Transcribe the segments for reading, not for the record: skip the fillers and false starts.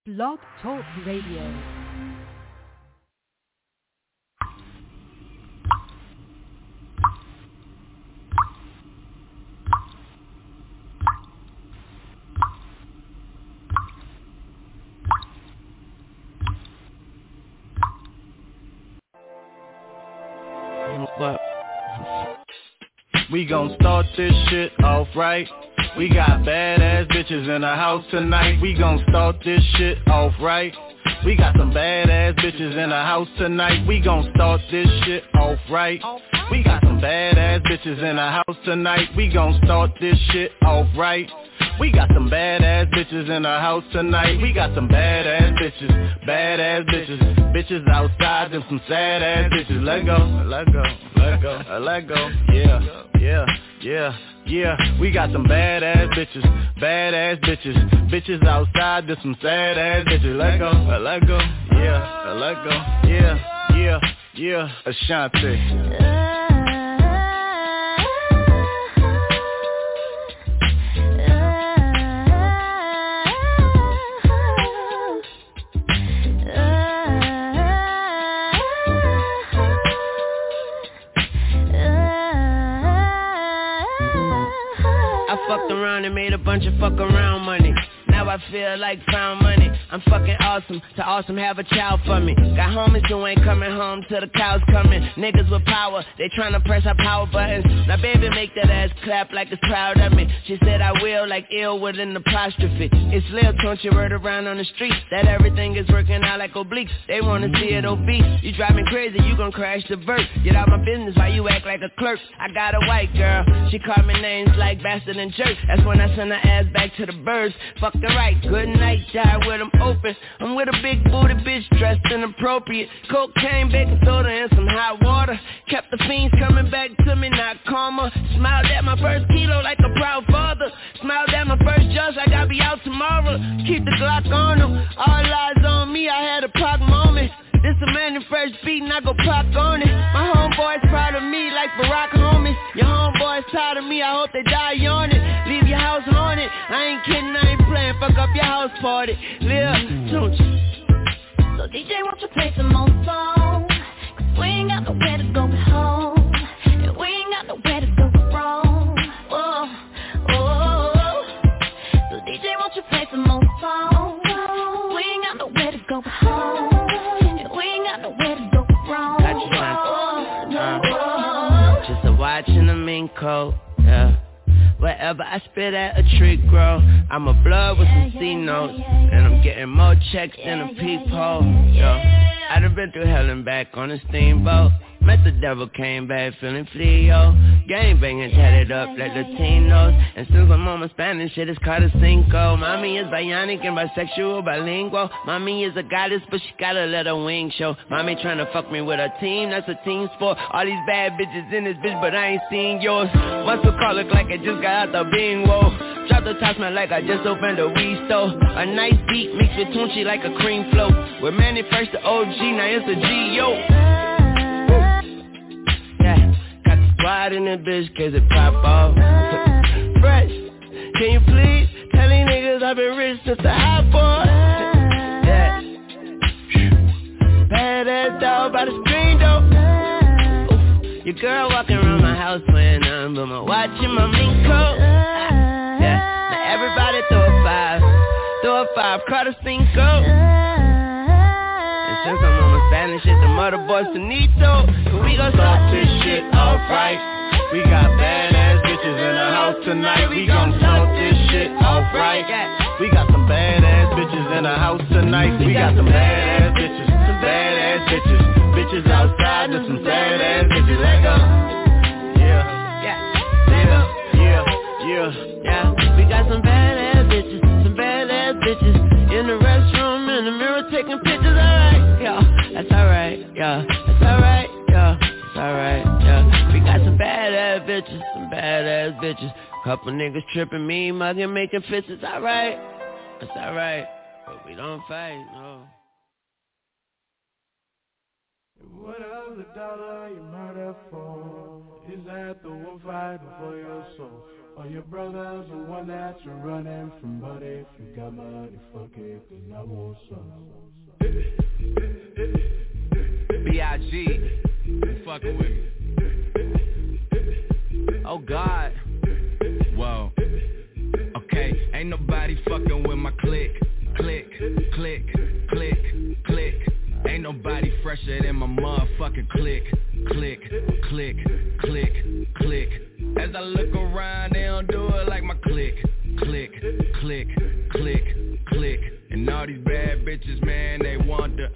Blog Talk Radio. What? We gon' start this shit off right. We got badass bitches in the house tonight. We gon' start this shit off right. We got some badass bitches in the house tonight. We gon' start this shit off right. We got some badass bitches in the house tonight. We gon' start this shit off right. We got some badass bitches in the house tonight. We got some badass bitches, bitches outside and some sad ass bitches. Let go, yeah. We got some badass bitches, bitches outside, there's some sad ass bitches. Let go, yeah. Ashanti. Fucked around and made a bunch of fuck around money. Now I feel like found money. I'm fucking awesome, to awesome have a child for me. Got homies who ain't coming home till the cows coming. Niggas with power, they tryna press our power buttons. Now baby make that ass clap like it's proud of me. She said I will like ill with an apostrophe. It's Lil Tunchi word around on the street that everything is working out like obliques. They wanna see it obese. You drive me crazy, you gon' crash the vert. Get out my business while you act like a clerk. I got a white girl, she called me names like bastard and jerk. That's when I send her ass back to the birds. Fuck the right, good night, die with them open. I'm with a big booty bitch dressed inappropriate. Cocaine, baking soda, and some hot water. Kept the fiends coming back to me, not karma. Smiled at my first kilo like a proud father. Smiled at my first judge, I gotta be out tomorrow. Keep the Glock on them, all eyes on me, I had a proc moment. This a man in first beat and I go pop on it. My homeboys proud of me like Barack homies. Your homeboys tired of me, I hope they die on it. Leave your house haunted, I ain't kidding, I ain't playing. Fuck up your house party, Lil Tunchi. So DJ, won't you play some more songs? Cause we ain't got nowhere to go but home. And we ain't got nowhere to go but wrong. So DJ, won't you play some more songs? We ain't got nowhere to go but home. Just a watch and a mink coat, yeah. Wherever I spit at a tree grow, I'm a blood with some C notes, and I'm getting more checks than a peephole, yo. I done been through hell and back on a steamboat. Met the devil, came back feeling Fleo. Gang banging, tatted up like Latinos. And since I'm on my Spanish shit, it's called a cinco. Mommy is bionic and bisexual, bilingual. Mommy is a goddess, but she gotta let her wings show. Mommy tryna fuck me with her team, that's a team sport. All these bad bitches in this bitch, but I ain't seen yours. Muscle car look like I just got out the bingo. Drop the top, smell like I just opened a weed store. A nice beat mixed with Tunchi like a cream float. With Manny first the OG, now it's a G.O. Yeah, got the squad in this bitch cause it pop off. Fresh, can you please tell these niggas I've been rich since the high boy? Yeah, badass dog by the screen though. Your girl walking around my house wearing nothing but my watch and my mink coat. Yeah, now everybody throw a five, call the cinco. Since I'm on my Spanish shit, the mother boys finito. We gon' start this shit off right. We got badass bitches in the house tonight. We gon' start this shit off right. We got some badass bitches in the house tonight. We got some badass bitches, bitches outside, there's some badass bitches. Let go. Yeah. We got some badass bitches in the restroom, in the mirror taking pictures. Alright, yo, that's alright, yeah. That's alright, yeah. That's alright, yeah. We got some badass bitches. Couple niggas tripping me, mugging, making fits. It's alright, that's alright. But we don't fight, no. What else a dollar you murder for? Is that the one fighting for your soul? All your brothers are one that you're running from, but if you got money, fuck it, 'cause I want some. B.I.G. fucking with me. Oh God. Whoa. Okay, ain't nobody fucking with my click. Click, click, click, click. Ain't nobody fresher than my motherfucking click. Click, click, click, click. As I look around, they don't do it like my click. Click, click, click, click. And all these bad bitches, man, they want the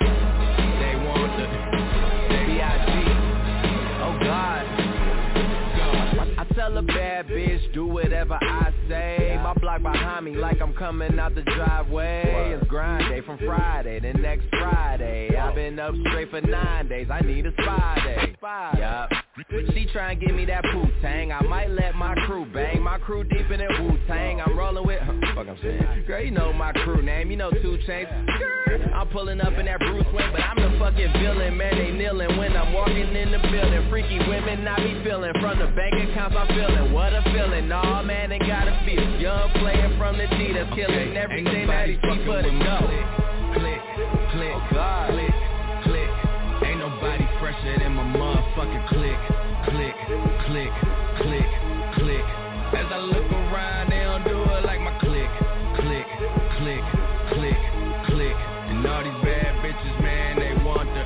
B.I.G. Oh God. I tell a bad bitch, do whatever I say. My block behind me like I'm coming out the driveway. It's grind day from Friday to next Friday. I've been up straight for 9 days, I need a spy day. Yup. She try and give me that Wu-Tang. I might let my crew bang. My crew deep in that Wu-Tang. I'm rolling with fuck I'm saying. Girl, you know my crew name, you know 2 Chainz. I'm pulling up in that Bruce Wayne, but I'm the fucking villain. Man, they kneeling when I'm walking in the building. Freaky women I be feeling. From the bank accounts I'm feeling. What a feeling. Nah, man, they gotta feel it. Young player from the D that's killing everything that he see for the go. Click, click, oh God. Click, click. Ain't nobody fresher than my motherfucking click. Click, click, click, click. As I look around, they don't do it like my click. Click, click, click, click. And all these bad bitches, man, they want the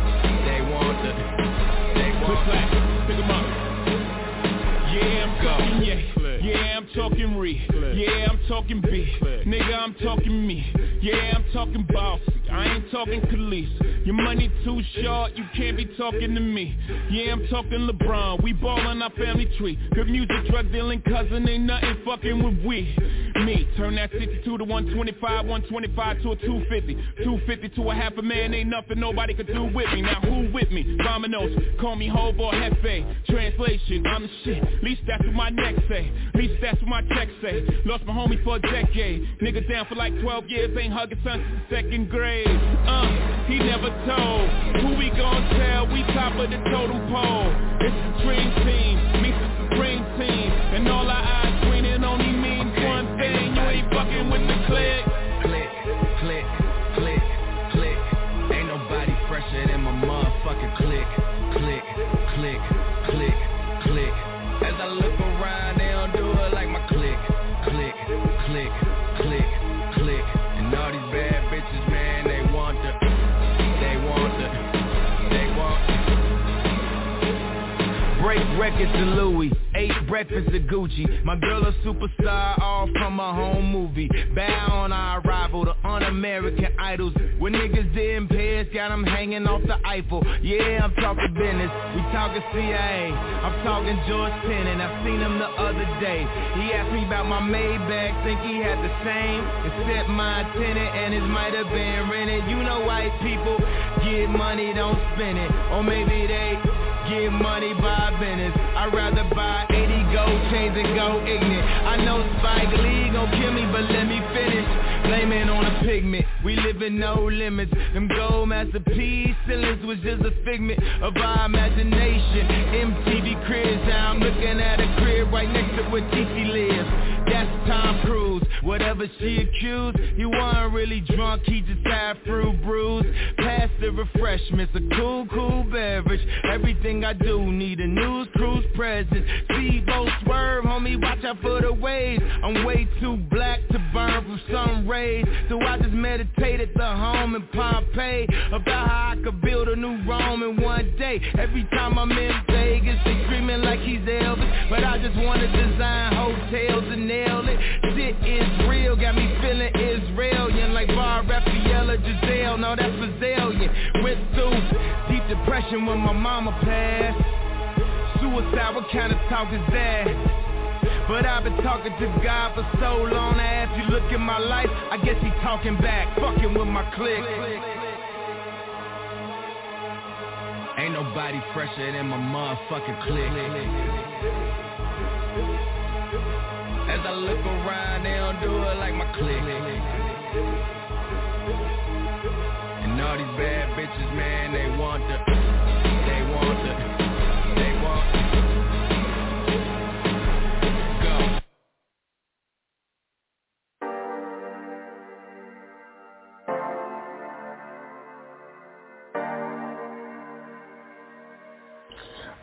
pick 'em up. Yeah, I'm talking yeah, I'm talking yeah, I'm talking B, nigga, I'm talking me, yeah, I'm talking bossy, I ain't talking Khalees, your money too short, you can't be talking to me, yeah, I'm talking LeBron, we ballin' our family tree, good music, drug dealing cousin, ain't nothing fucking with we, me, turn that 62 to 125, 125 to a 250, 250 to a half a man, ain't nothing nobody could do with me, now who with me, Dominoes, call me Hov or Hefe, translation, I'm the shit, least that's what my neck say, least that's what my check say, lost my homie for a decade, nigga down for like 12 years, ain't hugging son since second grade, he never told, who we gon' tell, we top of the totem pole, it's the dream team, meets the supreme team, and all our eyes green, only means one thing, you ain't fucking with the click, click, click, click, click, ain't nobody fresher than my motherfucking click, click, click, click, click, as I look around, they don't do it like my click, click, click, click, click, and all these bad bitches, man, they want break records to Louis, 8 breakfasts to Gucci. My girl a superstar, all from a home movie. Bow on our arrival, the un-American idols. When niggas didn't pay us, got them hanging off the Eiffel. Yeah, I'm talking business, we talking CIA. I'm talking George Tenet, I seen him the other day. He asked me about my Maybach, think he had the same. Except my tenant, and it might have been rented. You know white people get money, don't spend it. Or maybe they get money by business. I'd rather buy 80 gold chains and go ignorant. I know Spike Lee gon' kill me, but let me finish. Blame it on a pigment, we live in no limits. Them gold masterpiece ceilings was just a figment of our imagination. MTV cribs, now I'm looking at a crib right next to where TC lives. That's Tom Cruise, whatever she accused. He wasn't really drunk, he just had fruit brews. Pass the refreshments, a cool beverage. Everything I do need a news cruise presence. Speedboat swerve, homie, watch out for the waves. I'm way too black to burn from sun rays, so I just meditate at the home in Pompeii about how I could build a new Rome in one day. Every time I'm in Vegas, they screaming like he's Elvis, but I just wanna design hotels and nail it. Shit is real, got me feeling Israelian, like Bar Raphael or Giselle. No, that's Brazilian. Went through deep depression when my mama passed. Suicide, what kind of talk is that? But I've been talking to God for so long. Now if you look at my life, I guess he talking back, fucking with my clique. Ain't nobody fresher than my motherfucking clique. As I look around, they don't do it like my clique. And all these bad bitches, man, they want the go.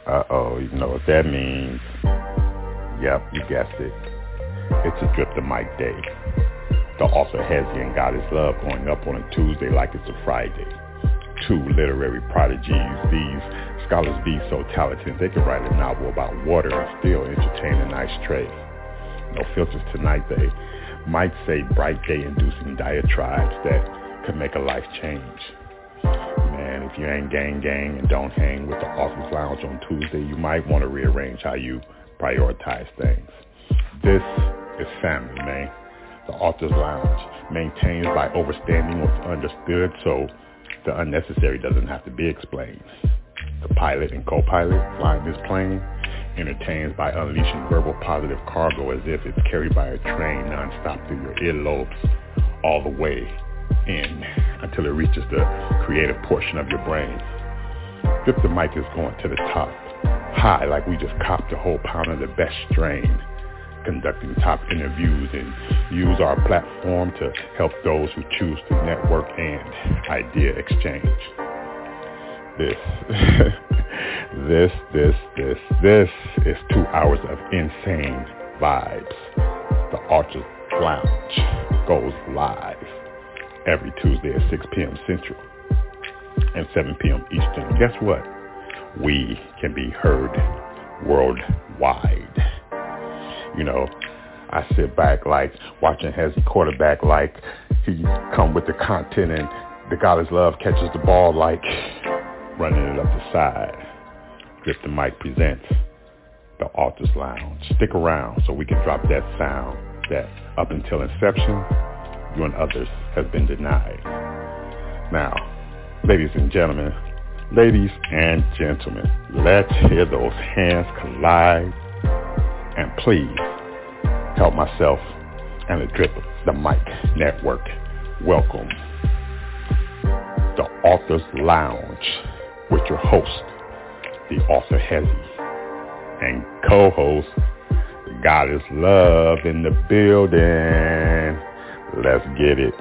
Uh-oh, you know what that means. Yep, you guessed it. It's a Drip the Mic Day. The author Hezi and God is Love going up on a Tuesday like it's a Friday. Two literary prodigies. These scholars be so talented they can write a novel about water and still entertain a nice tray. No filters tonight, they might say bright day-inducing diatribes that could make a life change. Man, if you ain't gang and don't hang with the Author's Lounge on Tuesday, you might want to rearrange how you prioritize things. This is family, man. The Author's Lounge, maintained by overstanding what's understood so the unnecessary doesn't have to be explained. The pilot and co-pilot flying this plane, entertained by unleashing verbal positive cargo as if it's carried by a train nonstop through your earlobes all the way in until it reaches the creative portion of your brain. Drip the Mic is going to the top, high like we just copped a whole pound of the best strain, conducting top interviews and use our platform to help those who choose to network and idea exchange. This is 2 hours of insane vibes. The Author's Lounge goes live every Tuesday at 6 p.m. Central and 7 p.m. Eastern. Guess what? We can be heard worldwide. You know, I sit back like watching Hezi quarterback like he come with the content and the God is Love catches the ball like running it up the side. Drip the Mic presents the Author's Lounge. Stick around so we can drop that sound that up until inception, you and others have been denied. Now, ladies and gentlemen, let's hear those hands collide. And please help myself and the Drip the Mic Network welcome the Author's Lounge with your host, the author Hezi, and co-host God is Love in the building. Let's get it.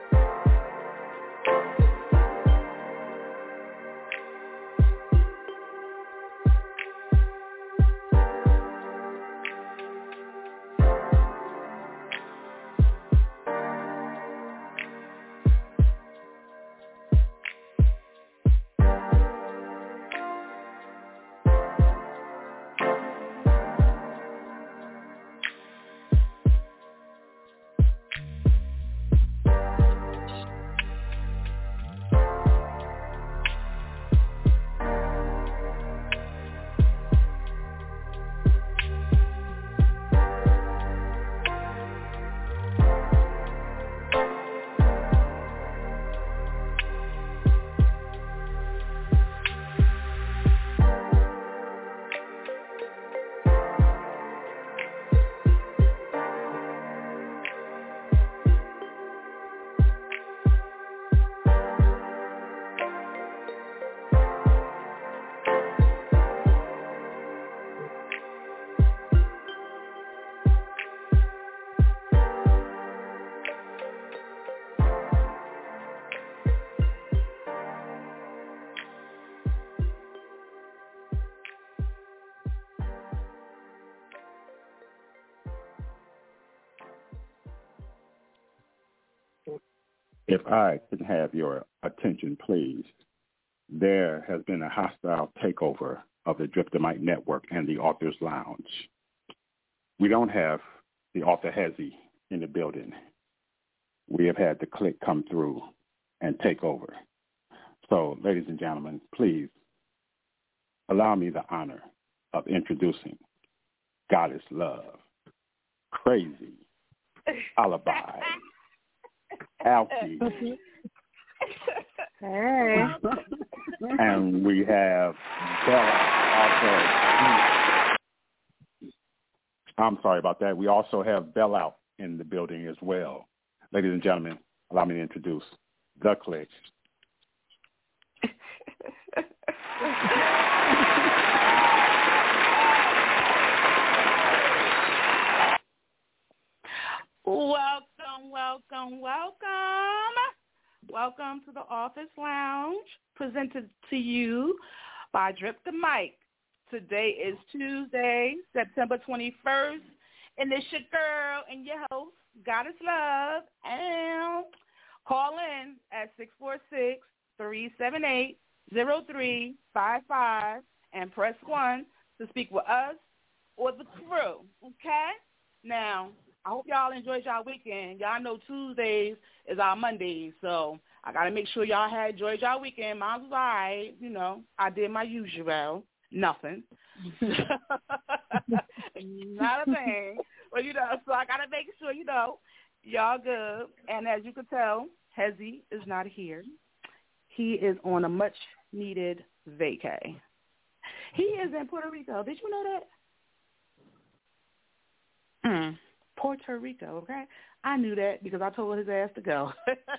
If I can have your attention, please. There has been a hostile takeover of the Drip the Mic Network and the Author's Lounge. We don't have the author Hezi in the building. We have had the clique come through and take over. So, ladies and gentlemen, please allow me the honor of introducing God is Love, Crazy, Alibi, Alfie. Hey. And we have Bella also. I'm sorry about that. We also have Bella out in the building as well. Ladies and gentlemen, allow me to introduce the clique. Welcome to the Author's Lounge, presented to you by Drip the Mic. Today is Tuesday, September 21st, and it's your girl and your host, Goddess Love, and call in at 646-378-0355 and press 1 to speak with us or the crew, okay? Now, I hope y'all enjoyed y'all weekend. Y'all know Tuesdays is our Mondays, so I got to make sure y'all had enjoyed y'all weekend. Mine was all right. You know, I did my usual. Nothing. Not a thing. But, you know, so I got to make sure, you know, y'all good. And as you can tell, Hezzy is not here. He is on a much-needed vacay. He is in Puerto Rico. Did you know that? Puerto Rico, okay? I knew that because I told his ass to go.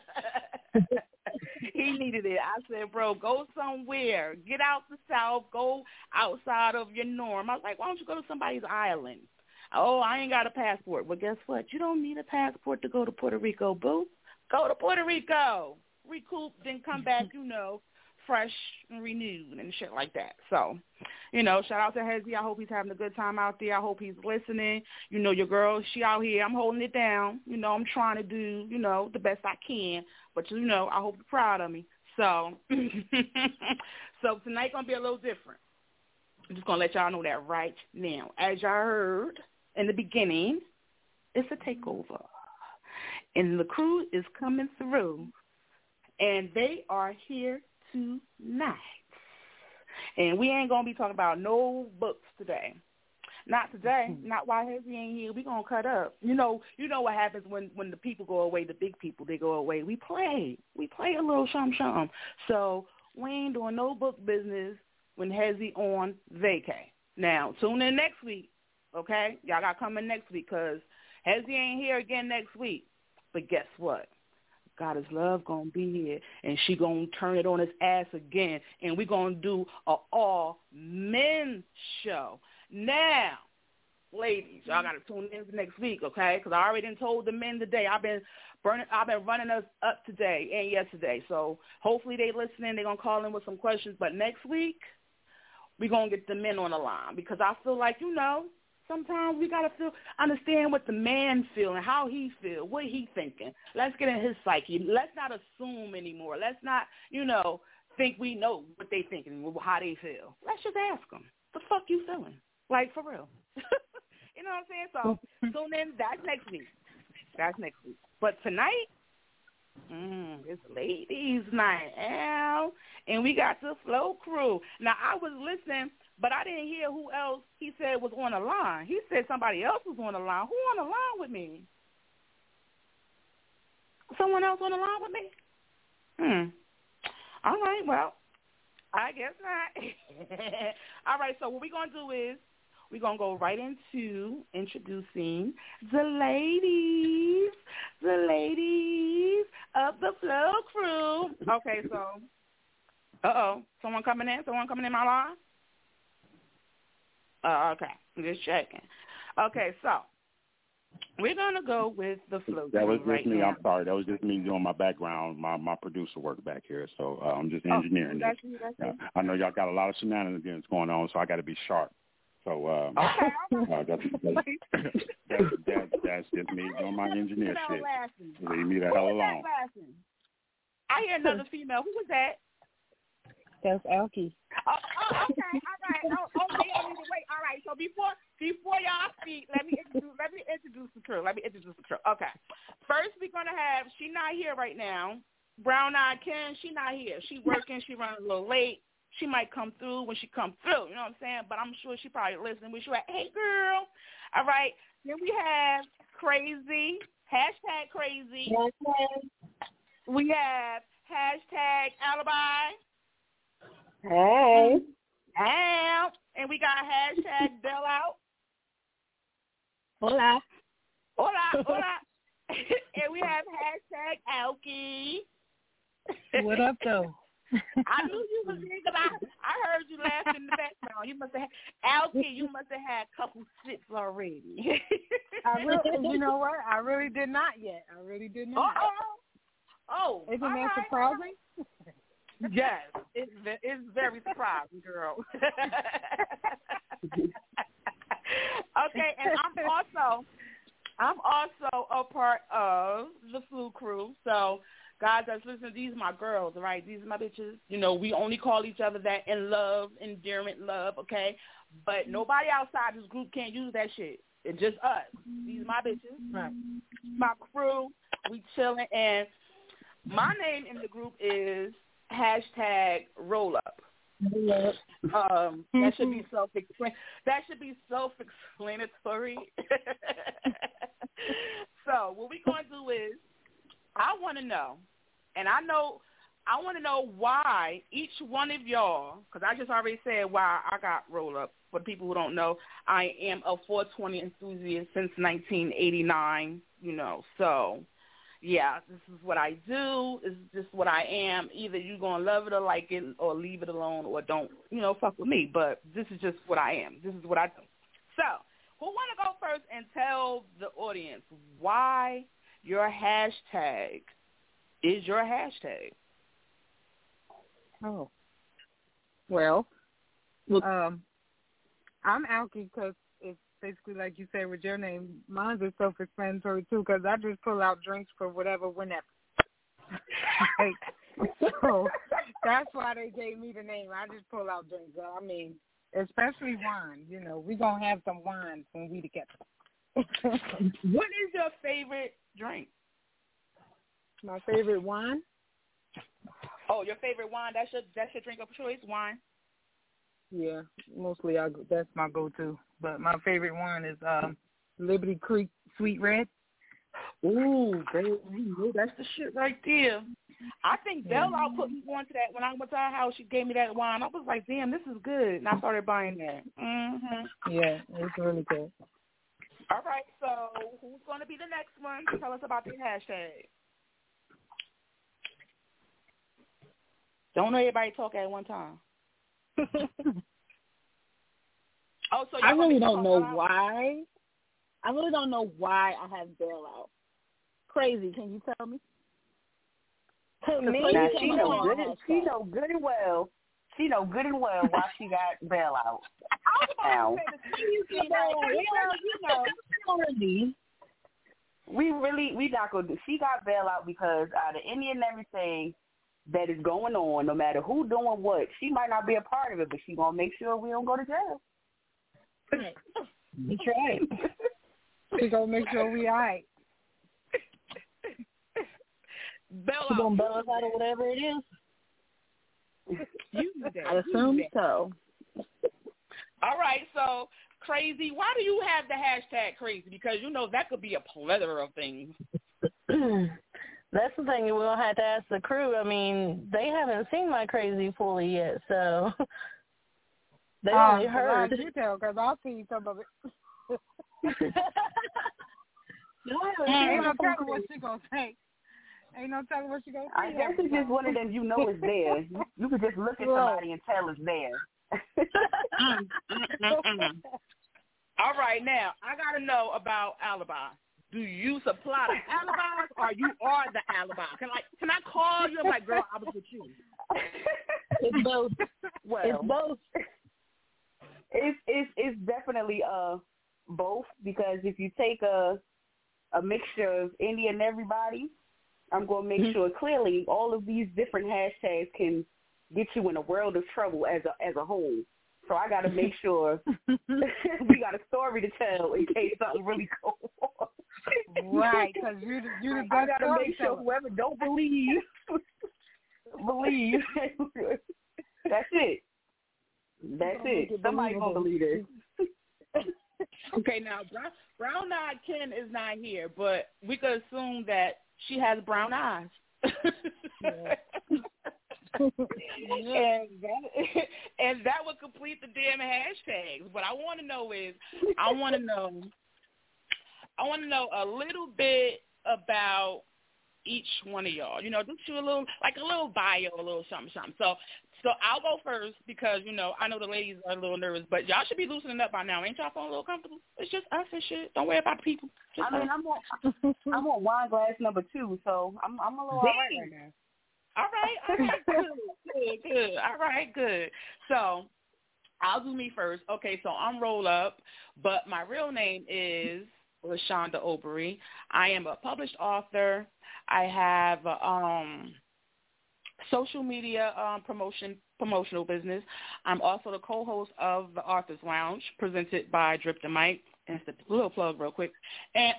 He needed it. I said, bro, go somewhere. Get out the South. Go outside of your norm. I was like, why don't you go to somebody's island? Oh, I ain't got a passport. Well, guess what? You don't need a passport to go to Puerto Rico, boo. Go to Puerto Rico. Recoup, then come back, you know, fresh and renewed and shit like that. So, you know, shout out to Hezzy. I hope he's having a good time out there. I hope he's listening. You know, your girl, she out here. I'm holding it down. You know, I'm trying to do, you know, the best I can. But, you know, I hope you're proud of me. So, so tonight going to be a little different. I'm just going to let y'all know that right now. As y'all heard in the beginning, it's a takeover. And the crew is coming through. And they are here tonight. And we ain't going to be talking about no books today. Not today. Not while Hezzy ain't here. We going to cut up. You know what happens when the people go away, the big people, they go away. We play a little shum-shum. So we ain't doing no book business when Hezzy on vacay. Now, tune in next week, okay? Y'all got to come in next week because Hezzy ain't here again next week. But guess what? Goddess Love going to be here, and she going to turn it on his ass again, and we going to do an all-men show. Now, ladies, y'all got to tune in for next week, okay? Because I already done told the men today. I've been running us up today and yesterday, so hopefully they listening. They're going to call in with some questions. But next week, we're going to get the men on the line because I feel like, you know, sometimes we got to understand what the man feel and how he feel, what he thinking. Let's get in his psyche. Let's not assume anymore. Let's not, you know, think we know what they thinking, how they feel. Let's just ask them, the fuck you feeling? Like, for real. You know what I'm saying? So then that's next week. But tonight, it's ladies' night, Al, and we got the Flow crew. Now, I was listening, but I didn't hear who else he said was on the line. He said somebody else was on the line. Who on the line with me? Someone else on the line with me? All right, well, I guess not. All right, so what we're going to do is we're going to go right into introducing the ladies of the Flow crew. Okay, so, someone coming in my line? Okay, I'm just checking. Okay, so we're going to go with the Flow crew. That was just right me. now. I'm sorry. That was just me doing my background, my producer work back here. So I'm just engineering this. That's I know y'all got a lot of shenanigans going on, so I got to be sharp. So that's just me doing my engineer shit. Leave me the hell alone. I hear another female. Who was that? That's Elkie. Oh, okay, all right. Okay, wait. All right. So before y'all speak, let me introduce the crew. Okay. First, we're gonna have. She not here right now. Brown Eyed Ken. She not here. She working. She running a little late. She might come through when she come through. You know what I'm saying? But I'm sure she probably listening. We should like, hey girl. All right. Then we have Crazy. Hashtag Crazy. We have hashtag Alibi. Hey. And we got hashtag Bell Out. Hola. And we have hashtag Elkie. What up, though? I knew you was here because I heard you laughing in the background. You must have Elkie, you must have had a couple sips already. You know what? I really did not yet. Oh. Isn't that surprising? Yes, it's very surprising, girl. Okay, and I'm also a part of the Flu Crew. So, guys that's listening, these are my girls, right? These are my bitches. You know, we only call each other that in love, endearment, love, okay? But nobody outside this group can't use that shit. It's just us. These are my bitches, right? My crew. We chilling, and my name in the group is #RollUp. That should be self-explanatory. So what we're going to do is, I want to know, and I want to know why each one of y'all, because I just already said why I got rolled up. For people who don't know, I am a 420 enthusiast since 1989, you know, so yeah, this is what I do. This is just what I am. Either you're going to love it or like it or leave it alone or don't, you know, fuck with me. But this is just what I am. This is what I do. So who want to go first and tell the audience why your hashtag is your hashtag? Oh. Well, I'm Alki because it's basically like you said with your name. Mine is self-explanatory too because I just pull out drinks for whatever, whenever. So that's why they gave me the name. I just pull out drinks. I mean, especially wine. You know, we gonna have some wine when we together. What is your favorite drink? My favorite wine? Oh, your favorite wine? That's your drink of choice, wine? Yeah, mostly that's my go-to. But my favorite wine is Liberty Creek Sweet Red. Ooh, that's the shit right there. I think Belle Out put me on to that when I went to her house. She gave me that wine. I was like, damn, this is good. And I started buying that. Mm-hmm. Yeah, it's really good. All right, so who's going to be the next one to tell us about the hashtag? Don't everybody talk at one time. Oh, so I really don't know why. I really don't know why I have bailout. Crazy, can you tell me? Now, she know good and well why she got bailout. Now, we not gonna do. She got bailout because out of any and everything that is going on, no matter who doing what, she might not be a part of it, but she gonna make sure we don't go to jail. That's right. She gonna make sure we all right. She gonna bail us out of whatever it is. I assume so. All right, so Crazy, why do you have the hashtag Crazy? Because you know that could be a plethora of things. That's the thing. We'll have to ask the crew. I mean, they haven't seen my Crazy fully yet, so they only heard. You tell, because I'll see some of it. Ain't no telling what she gonna say. Ain't no telling what she gonna say. I guess it's just one of them. You know it's there. You could just look at somebody and tell it's there. All right, now I gotta know about alibi. Do you supply the alibis, or you are the alibi? Can I call you? I'm like, girl, I was with you. It's both. Well, it's both. It's definitely both, because if you take a mixture of any and everybody, I'm gonna make sure clearly all of these different hashtags can get you in a world of trouble as a whole. So I got to make sure we got a story to tell in case something really goes on. Right, because you the best. I got to make sure whoever don't believe. That's it. That's it. Somebody's going to believe it. Okay, now, Brown-Eyed Ken is not here, but we could assume that she has brown eyes. And that would complete the damn hashtags. What I want to know is, I want to know a little bit about each one of y'all. You know, just you a little bio, a little something. So I'll go first because, you know, I know the ladies are a little nervous, but y'all should be loosening up by now. Ain't y'all feeling a little comfortable? It's just us and shit. Don't worry about the people. I mean, I'm on wine glass number 2, so I'm a little all right now. All right, cool. Good. All right, good. So I'll do me first. Okay, so I'm Roll Up, but my real name is LaShonda Obery. I am a published author. I have social media promotional business. I'm also the co-host of the Author's Lounge, presented by Drip the Mic. And it's a little plug real quick. And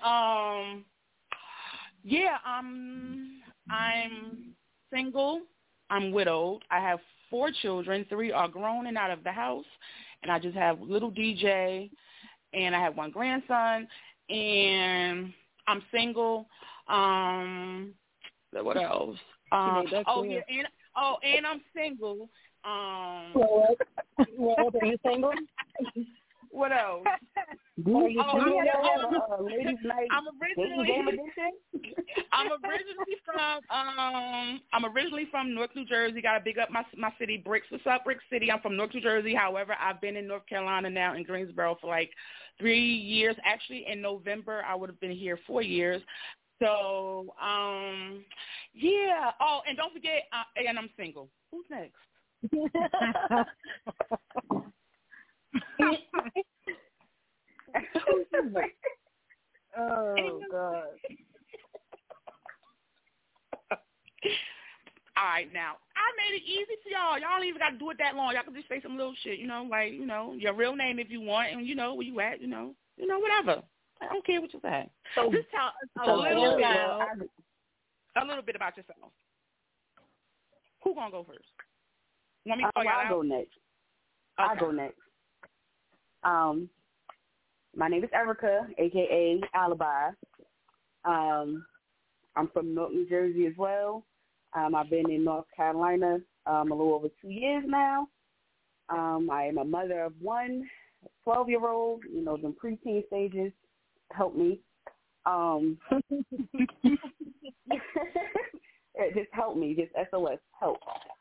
I'm single. I'm widowed. I have 4 children. 3 are grown and out of the house. And I just have little DJ. And I have 1 grandson. And I'm single. What else? And I'm single. What are you single? What else? Ladies night. I'm originally from Newark, New Jersey. Got to big up my city, Bricks. What's up, Brick City? I'm from Newark, New Jersey. However, I've been in North Carolina now, in Greensboro, for like 3 years. Actually, in November, I would have been here 4 years. So, yeah. Oh, and don't forget, and I'm single. Who's next? Oh, God. All right, now, I made it easy for y'all. Y'all don't even got to do it that long. Y'all can just say some little shit, like, your real name if you want, and where you at, whatever. I don't care what you say. So just tell us a little bit about yourself. Who gonna go first? Want me to call y'all out? I'll go next. Okay. I'll go next. My name is Erica, a.k.a. Alibi. I'm from North New Jersey as well. I've been in North Carolina a little over 2 years now. I am a mother of 1 12-year-old, them preteen stages. Help me. Just help me, just SOS, help.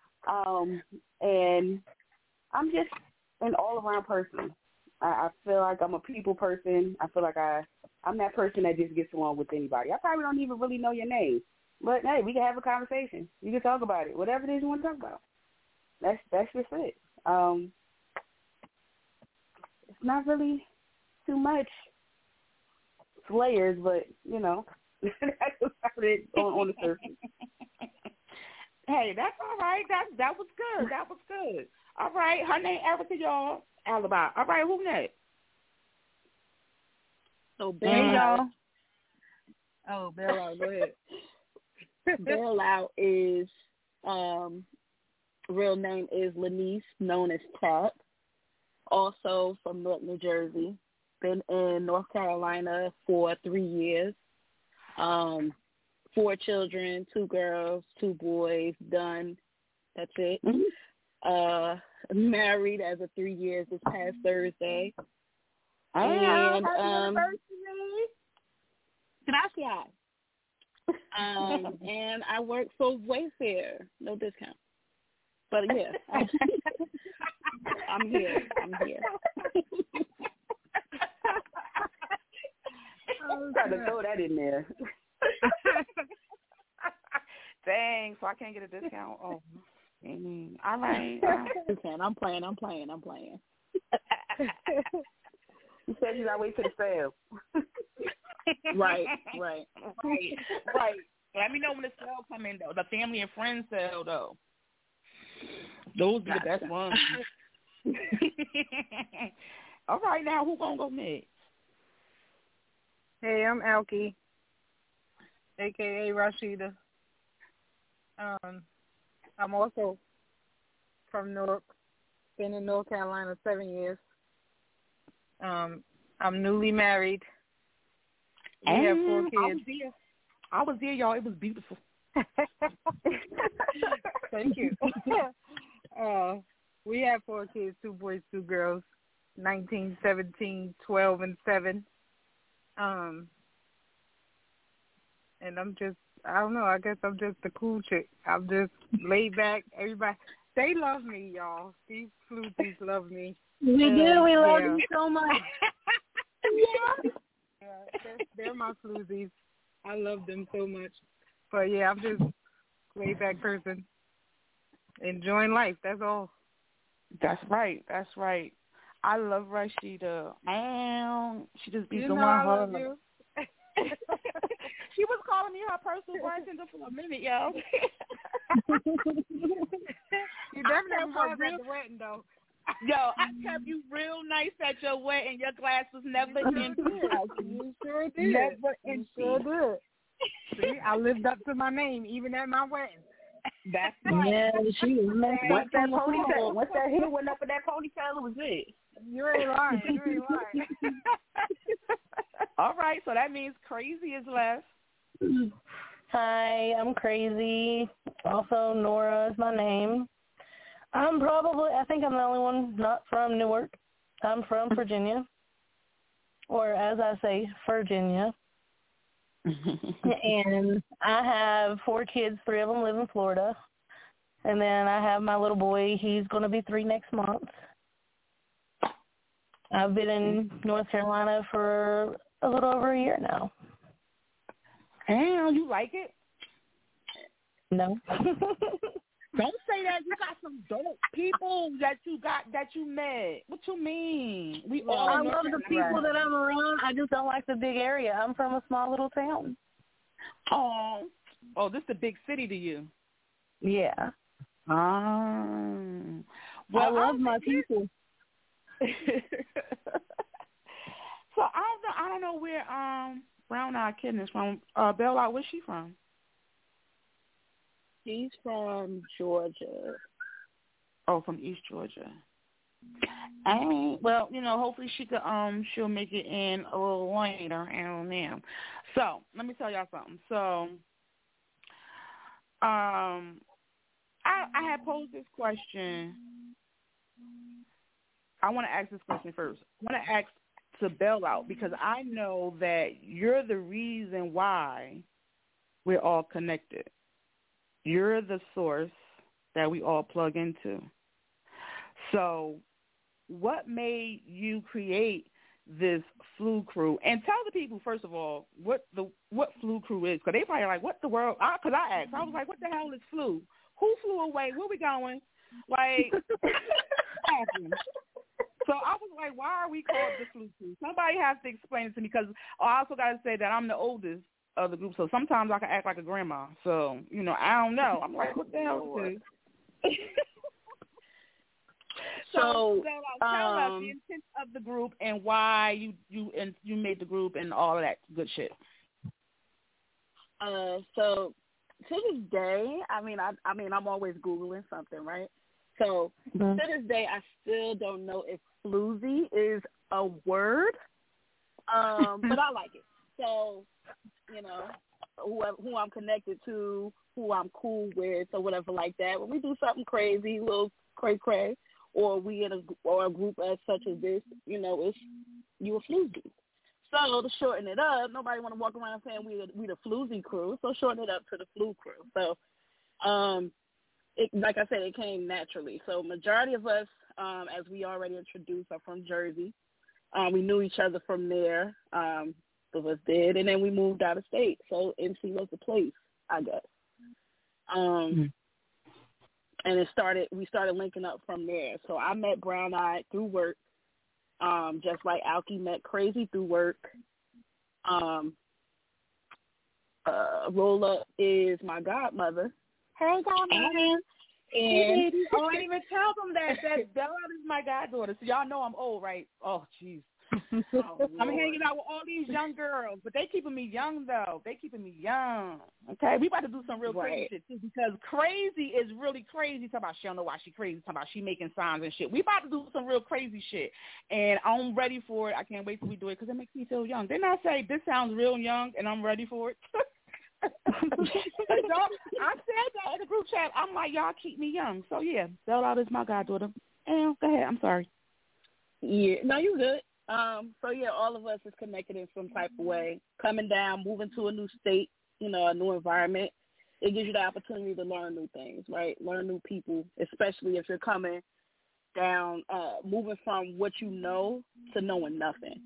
And I'm just an all-around person. I feel like I'm a people person. I feel like I'm that person that just gets along with anybody. I probably don't even really know your name. But, hey, we can have a conversation. You can talk about it. Whatever it is you want to talk about. That's just it. It's not really too much layers, but, that's about it on the surface. Hey, that's all right. That was good. That was good. All right. Her name, Erica, y'all. Alibi. All right, who next? So, Bailout. Oh, Bailout, go ahead. Bailout is, real name is Lanice, known as Tat. Also from North New Jersey. Been in North Carolina for 3 years. 4 children, 2 girls, 2 boys, done. That's it. Mm-hmm. Married as of 3 years this past Thursday. And gracias. And I work for Wayfair. No discount. But yeah. I'm here. I'm trying to throw that in there. Dang, so I can't get a discount. Oh, all right. I'm playing. You said you gotta wait till the sale. Right. Let me know when the sale come in, though. The family and friends sale, though. Those be the best ones. All right, now who gonna go next? Hey, I'm Alki, a.k.a. Rashida. I'm also from Newark. Been in North Carolina 7 years. I'm newly married. We have 4 kids. I was there, y'all. It was beautiful. Thank you. We have 4 kids, 2 boys, 2 girls, 19, 17, 12, and 7. And I'm just, I don't know, I guess I'm just a cool chick. I'm just laid back. Everybody, they love me, y'all. These floozies love me. We do. We love you so much. They're my floozies. I love them so much. But, yeah, I'm just a laid back person. enjoying life. That's all. That's right. That's right. I love Rashida. She just be You doing know I her. love you. She was calling me her personal bartender for a minute, yo. You definitely was at the wedding, though. Yo, I kept you real nice at your wedding. Your glass was never empty. You sure did. Never empty. You sure did. See, I lived up to my name even at my wedding. That's right. Yeah, she was Once that hair went up in that ponytail, it was it. You ain't lying. You ain't lying. All right, so that means Crazy is left. Hi, I'm Crazy. Also, Nora is my name. I think I'm the only one not from Newark. I'm from Virginia. Or as I say, Virginia. And I have 4 kids. 3 of them live in Florida. And then I have my little boy. He's going to be 3 next month. I've been in North Carolina for a little over a year now. Damn, you like it? No. Don't say that. You got some dope people that you met. What you mean? I love the people that I'm around. I just don't like the big area. I'm from a small little town. Oh, this is a big city to you. Yeah. Well, I love my people. So I don't know where Brown Eyed Kitten is from. Bella, where's she from? She's from Georgia. Oh, from East Georgia. Well, hopefully she'll make it in a little later. I don't know. So let me tell y'all something. So, I had posed this question. I want to ask this question first. I want to ask to bail out because I know that you're the reason why we're all connected. You're the source that we all plug into. So what made you create this Flu Crew? And tell the people, first of all, what Flu Crew is. Because they probably like, what the world? Because I asked. I was like, what the hell is flu? Who flew away? Where we going? Like, so I was like, why are we called the Flu Crew? Somebody has to explain it to me because I also got to say that I'm the oldest of the group, so sometimes I can act like a grandma. So, I don't know. I'm like, what the hell is this? So tell us the intent of the group and why you made the group and all of that good shit. So to this day, I'm always Googling something, right? So to this day, I still don't know if floozy is a word, but I like it. So, who I'm connected to, who I'm cool with, or whatever like that. When we do something crazy, a little cray-cray, or we in a group as such as this, it's you a floozy. So to shorten it up, nobody want to walk around saying we the floozy crew, so shorten it up to the Flu Crew. So, like I said, it came naturally. So majority of us, as we already introduced, are from Jersey. We knew each other from there. Of us did, and then we moved out of state. So NC was the place, I guess. And we started linking up from there. So I met Brown Eyed through work, just like Alki met Crazy through work. Rolla is my godmother. Hey, godmother. And I didn't even tell them that Bella is my goddaughter. So y'all know I'm old, right? Oh, jeez. I'm hanging out with all these young girls, but they keeping me young, though. They keeping me young. Okay? We about to do some real crazy shit, too, because Crazy is really crazy. Talking about she don't know why she crazy. Talking about she making signs and shit. We about to do some real crazy shit, and I'm ready for it. I can't wait till we do it because it makes me feel young. Didn't I say this sounds real young, and I'm ready for it? I said that in the group chat. I'm like, y'all keep me young. So, yeah, Bella is my goddaughter. And go ahead. I'm sorry. Yeah. No, you good. So, yeah, all of us is connected in some type of way. Coming down, moving to a new state, a new environment, it gives you the opportunity to learn new things, right? Learn new people, especially if you're coming down, moving from what you know to knowing nothing.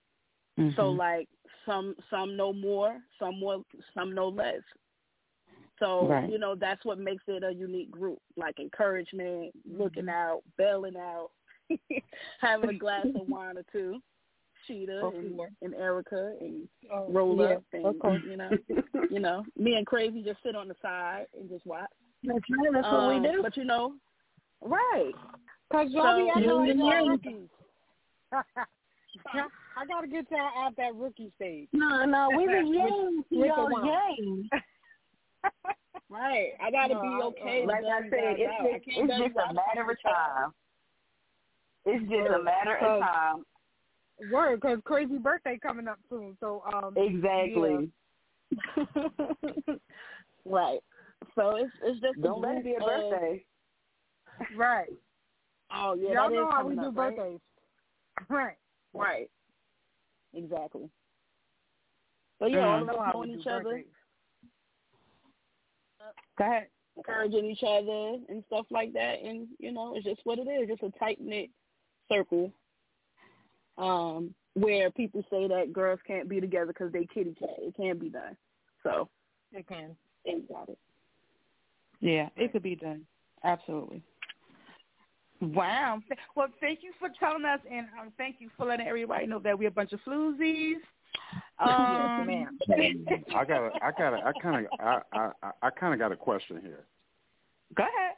Mm-hmm. So, like, some know more, some know less. So, Right. you know, that's what makes it a unique group, like encouragement, looking out, bailing out, having a glass of wine or two. Sheeta and Erica and roll up and, you know, me and Crazy just sit on the side and just watch. That's right, that's what we do. But, you know, right. Because y'all be acting like y'all rookies. I got to get y'all out that rookie stage. No, we the young. Y'all young. Right. I got to be okay. Like I said, it's just a matter of time. It's just a matter of time. Word, because Crazy birthday coming up soon. So exactly. Yeah. Right. So it's just don't let it be a birthday. Right. Oh yeah, y'all that know is how we coming do up, birthdays. Right. Right. Exactly. But yeah, all of us knowing each other. Go ahead. Encouraging each other and stuff like that, and you know, it's just what it is. Just a tight knit circle. Where people say that girls can't be together because they kitty cat. It can be done. So it can. They got it. Yeah, it could be done. Absolutely. Wow. Well, thank you for telling us, and thank you for letting everybody know that we're a bunch of floozies. Yes, ma'am. I kind of got a question here. Go ahead.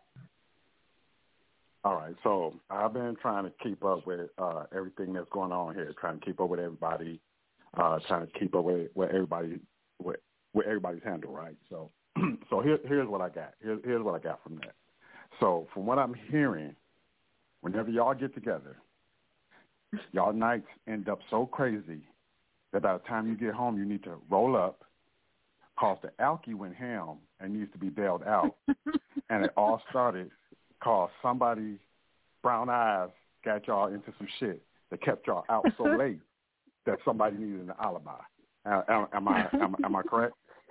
All right, so I've been trying to keep up with everything that's going on here, trying to keep up with everybody, trying to keep up with everybody's handle, right? So, here's what I got. Here's what I got from that. So, from what I'm hearing, whenever y'all get together, y'all nights end up so crazy that by the time you get home, you need to roll up, cause the alky went ham and needs to be bailed out, and it all started cause somebody brown eyes got y'all into some shit that kept y'all out so late that somebody needed an alibi. Am I correct?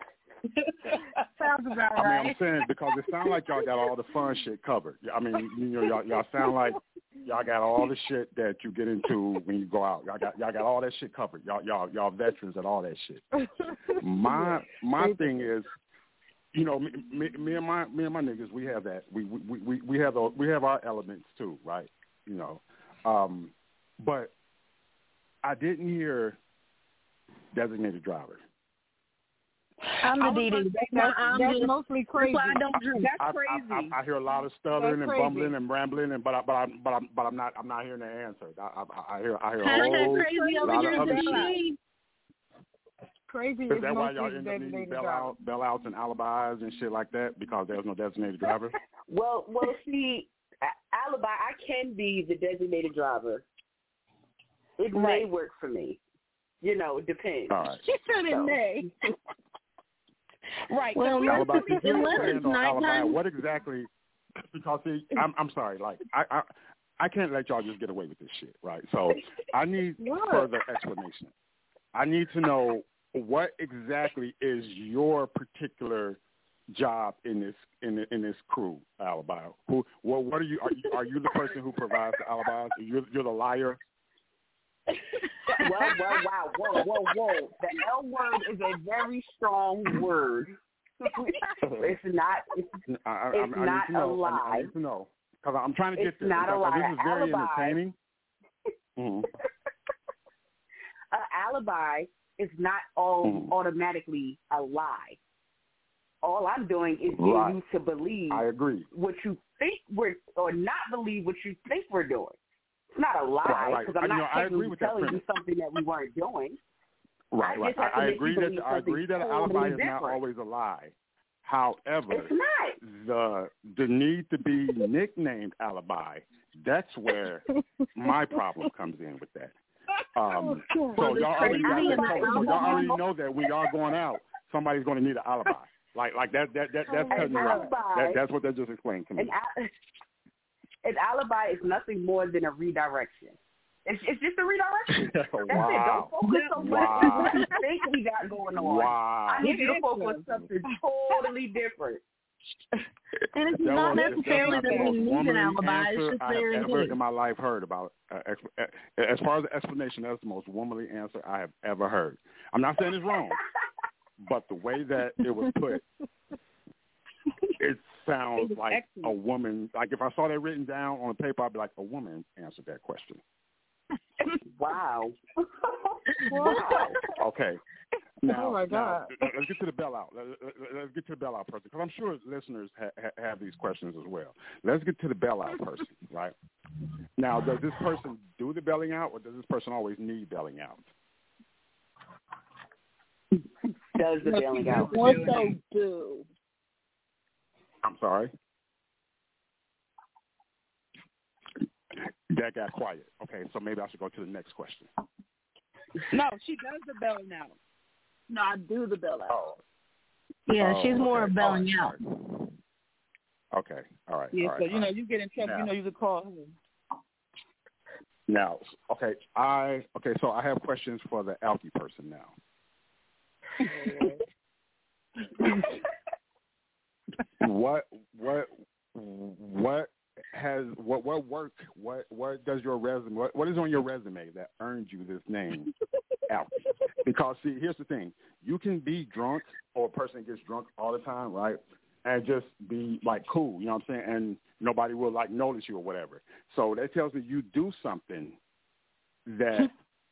Sounds about right. right. I mean, I'm saying because it sounds like y'all got all the fun shit covered. I mean, you know, y'all sound like y'all got all the shit that you get into when you go out. Y'all got all that shit covered. Y'all veterans and all that shit. My thing is, you know, me and my niggas, we have that. We have our elements too, right? You know, but I didn't hear designated driver. I'm the DD. That's mostly crazy. That's why I don't drink. That's crazy. I hear a lot of stuttering and bumbling and rambling, but I'm not hearing the answer. I hear a whole crazy over lot here of other shit. shit. Crazy Is that why y'all end up needing bailouts bailouts and alibis and shit like that because there's no designated driver? Well, see, alibi, I can be the designated driver. It may work for me. You know, it depends. All right. She said it may. Right. Well, alibi, unless it's nighttime. What exactly? Because see, I'm sorry. Like I can't let y'all just get away with this shit, right? So I need further explanation. I need to know what exactly is your particular job in this crew, alibi? What are you? Are you the person who provides the alibis? You're the liar. Wow, whoa. The L word is a very strong word. It's not a lie. I need to know because I'm trying to get this. Not a lie. This is very alibi. entertaining. Mm-hmm. Alibi is not automatically a lie. All I'm doing is getting you to believe. I agree. What you think or not believe what you think we're doing. It's not a lie because I'm not technically telling you something that we weren't doing. Right. I agree that an alibi is not always a lie. However, it's not. The need to be nicknamed alibi, that's where my problem comes in with that. So y'all already know that when y'all going out, somebody's going to need an alibi. Like that's cutting me off. That's what they just explained to me. An alibi is nothing more than a redirection. It's just a redirection. That's it. Don't focus on what you think we got going on. I need you to focus on something totally different. And it's not necessarily that we need an alibi. It's just there I've ever in my life heard about. As far as the explanation, that's the most womanly answer I have ever heard. I'm not saying it's wrong, but the way that it was put, It sounds like excellent. a woman. Like if I saw that written down on a paper, I'd be like, a woman answered that question. Wow. Wow. Okay. Now, Oh my God. Now, let's get to the bailout. Let's get to the bailout person, because I'm sure listeners have these questions as well. Let's get to the bailout person, right? Now, does this person do the bailing out, or does this person always need bailing out? Does the bailing out? More so do. I'm sorry? That got quiet. Okay, so maybe I should go to the next question. No, she does the bailing out. No, I do the bailout. Oh. Yeah, she's okay. more of bailing out. Okay, all right. Yeah, all right, so all you know right. you get in trouble. Now, You know you could call her. Now, so I have questions for the Alki person now. What does your resume, what is on your resume that earned you this name, Alki? Because see, here's the thing: you can be drunk, or a person gets drunk all the time, right? And just be like cool, you know what I'm saying? And nobody will like notice you or whatever. So that tells me you do something that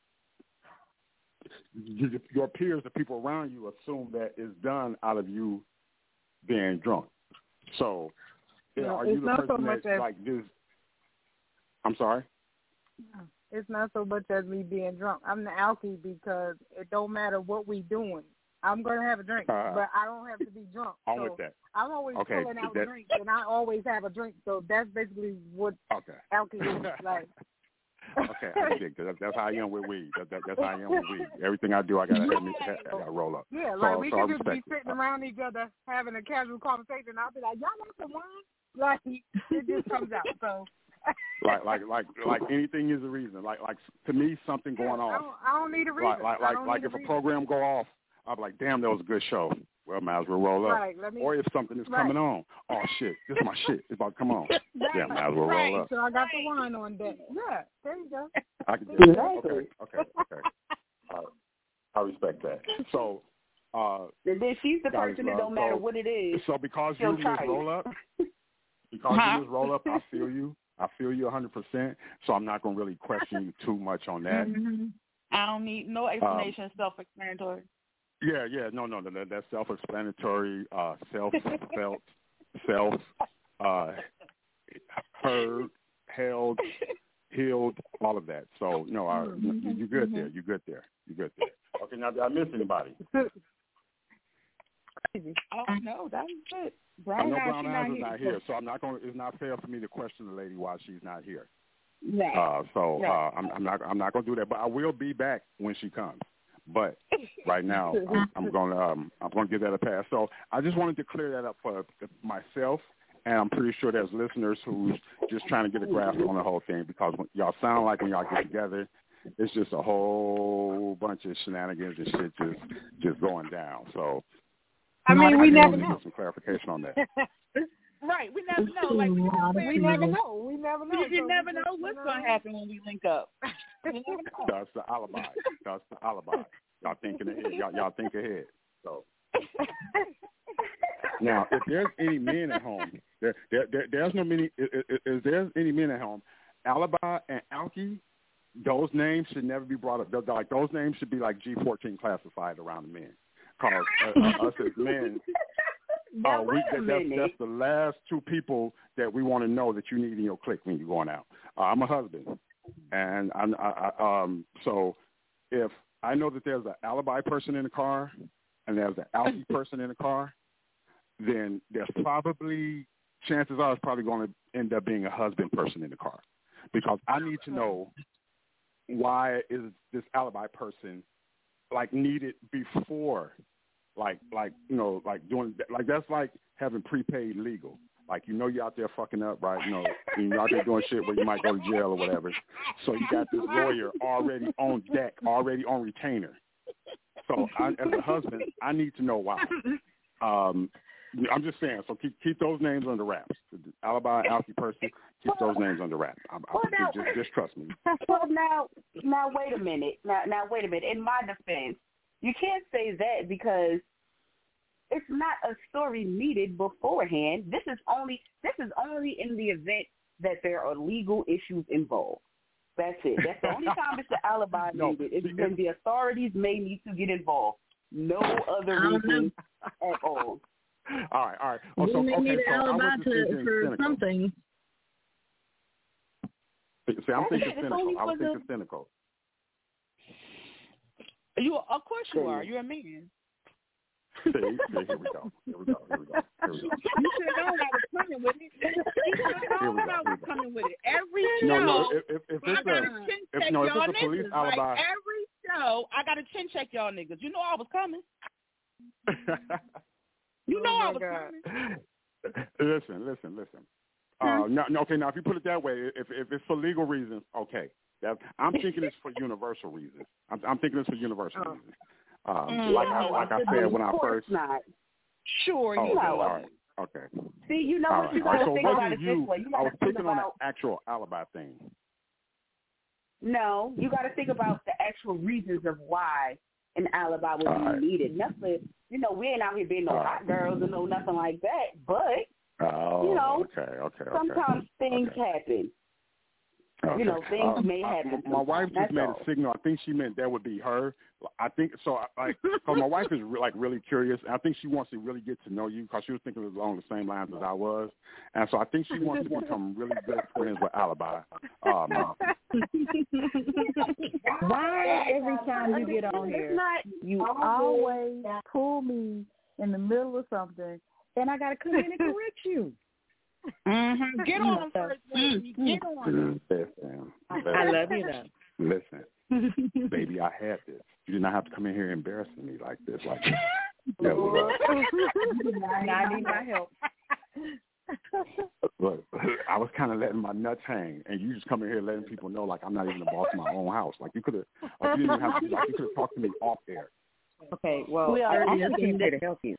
your peers, the people around you, assume that is done out of you being drunk. So, are you the person that's like this? I'm sorry? It's not so much as me being drunk. I'm the alky because it don't matter what we doing. I'm going to have a drink, but I don't have to be drunk. I'm so with that. I'm always pulling out drinks, and I always have a drink. So that's basically what alky is like. Okay, I dig that. That's how I am with weed. That's how I am with weed. Everything I do, I gotta roll up. Yeah, like we could just be sitting around each other having a casual conversation. I'll be like, "Y'all want some wine?" Like it just comes out. So. like anything is a reason. Like to me, something going off. I don't need a reason. Like if a program go off, I'm like, damn, that was a good show. Well, might as well roll up. Right, or if something is coming on, oh shit, this is my shit. It's about to come on. Yeah, might as well roll up. So I got the wine on deck. Yeah, there you go. I can do that. Okay. I respect that. So. Then she's the person that don't matter what it is. So because you just roll up, I feel you. I feel you 100%. So I'm not going to really question you too much on that. Mm-hmm. I don't need no explanation. Self-explanatory. Yeah. No. That's self-explanatory. Self-felt, heard, held, healed, all of that. So no, you're good there. You're good there. Okay. Now, did I miss anybody? Oh no, that was good. Brown Eyes is not here, so I'm not going. It's not fair for me to question the lady while she's not here. Right. I'm not going to do that. But I will be back when she comes. But right now, I'm going to give that a pass. So I just wanted to clear that up for myself, and I'm pretty sure there's listeners who's just trying to get a grasp on the whole thing, because y'all sound like when y'all get together, it's just a whole bunch of shenanigans and shit just going down. So. I mean, we never know. Some clarification on that. Right, we never know. Like we never know. You never know what's going to happen when we link up. That's the alibi. Y'all thinking ahead. Y'all think ahead. So now, if there's any men at home, there's no many. If there's any men at home, Alibi and Alki, those names should never be brought up. Like those names should be like G14 classified around the men. Because us as men, that's the last two people that we want to know that you need in your clique when you're going out. I'm a husband, and so if I know that there's an alibi person in the car and there's an alky person in the car, then there's probably, chances are, it's probably going to end up being a husband person in the car, because I need to know why is this alibi person like needed before, like doing, like that's like having prepaid legal. Like, you're out there fucking up, right? You're out there doing shit where you might go to jail or whatever. So you got this lawyer already on deck, already on retainer. So as a husband, I need to know why. I'm just saying. So keep those names under wraps. Alibi, alky person, keep those names under wraps. Just trust me. Well, now wait a minute. Now wait a minute. In my defense, you can't say that, because it's not a story needed beforehand. This is only in the event that there are legal issues involved. That's it. That's the only time it's the alibi needed. It's when the authorities may need to get involved. No other reason at all. All right. We may need an alibi for something. See, I'm thinking cynical. I was thinking cynical. Of course you are. You're a man. See, here we go. You should have known I was coming with it. You should have known I was coming with it. Every show, I got to chin check y'all niggas. Like every show, I got to chin check y'all niggas. You know I was coming. You know I was coming. Listen. Okay, now if you put it that way, if it's for legal reasons, okay. I'm thinking it's for universal reasons. I'm thinking it's for universal reasons. Like I said when I first. Not. Sure, you know. All right. Okay. See, you know what you got to think about it this way. I was picking on the actual alibi thing. No, you got to think about the actual reasons of why an alibi would be needed. Nothing, we ain't out here being no hot girls or no nothing like that. But okay. Sometimes things happen. Okay. Things may happen. My wife just made a signal. I think she meant that would be her. I think so. Cause my wife is really curious. I think she wants to really get to know you because she was thinking along the same lines as I was, and so I think she wants to become really good friends with Alibi. Why every time you get on here, you always pull me in the middle of something, and I got to come in and correct you? Mm-hmm. Get on them first, baby. Get on them. I love you, though. Listen, baby, I had this. You did not have to come in here embarrassing me like this. Now I need my help. Look, I was kind of letting my nuts hang, and you just come in here letting people know like I'm not even the boss of my own house. Like you could have, you didn't have to. Like you could have talked to me off air. Okay, well, I came here to help you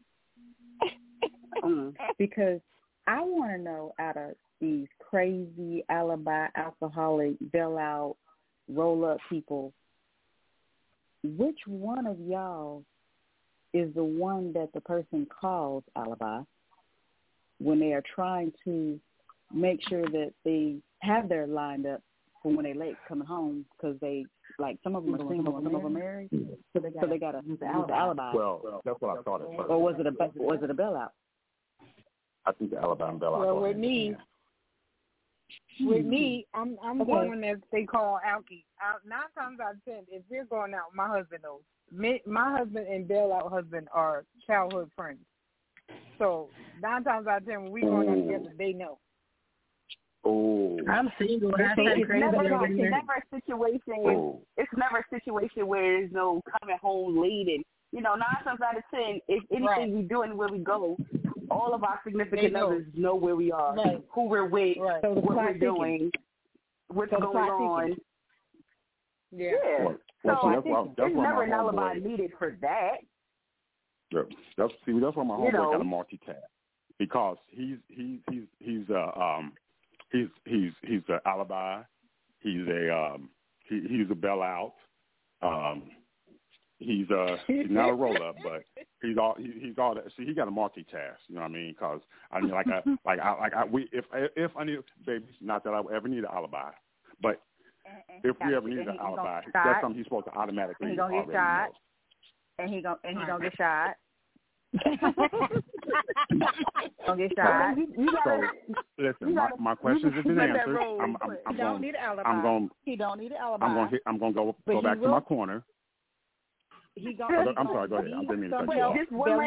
because I want to know out of these crazy alibi, alcoholic, bailout, roll-up people, which one of y'all is the one that the person calls alibi when they are trying to make sure that they have their lined up for when they're late coming home because they, like, some of them are single, some of them are married, so they got to use the alibi. Well, that's what I thought at first. Or was it a bailout? I think the alibi and bailout. Well, with me, I'm going as they call alky. 9 times out of 10, if we're going out, my husband knows. My husband and bailout husband are childhood friends. So 9 times out of 10, when we going out together, they know. Oh, I'm single. It's never a situation. It's never a situation where there's no coming home late, and 9 times out of 10, if anything we do and where we go, all of our significant others know where we are, who we're with, what we're doing, what's going on. Yeah. So there's never an alibi needed for that. Yeah. That's why my homeboy got to multitask because he's an alibi. He's a bailout. He's not a roll up, but he's all that. See, he got to multitask. You know what I mean? Because if I need, baby, not that I would ever need an alibi, but if we ever need an alibi, that's something he's supposed to automatically. He's gonna get shot, and he gonna get shot. Gonna get shot. So listen, my questions have been answered. He don't need an alibi. He don't need an alibi. I'm gonna go back to my corner. I'm sorry. Go ahead. I didn't mean to cut you off. Just one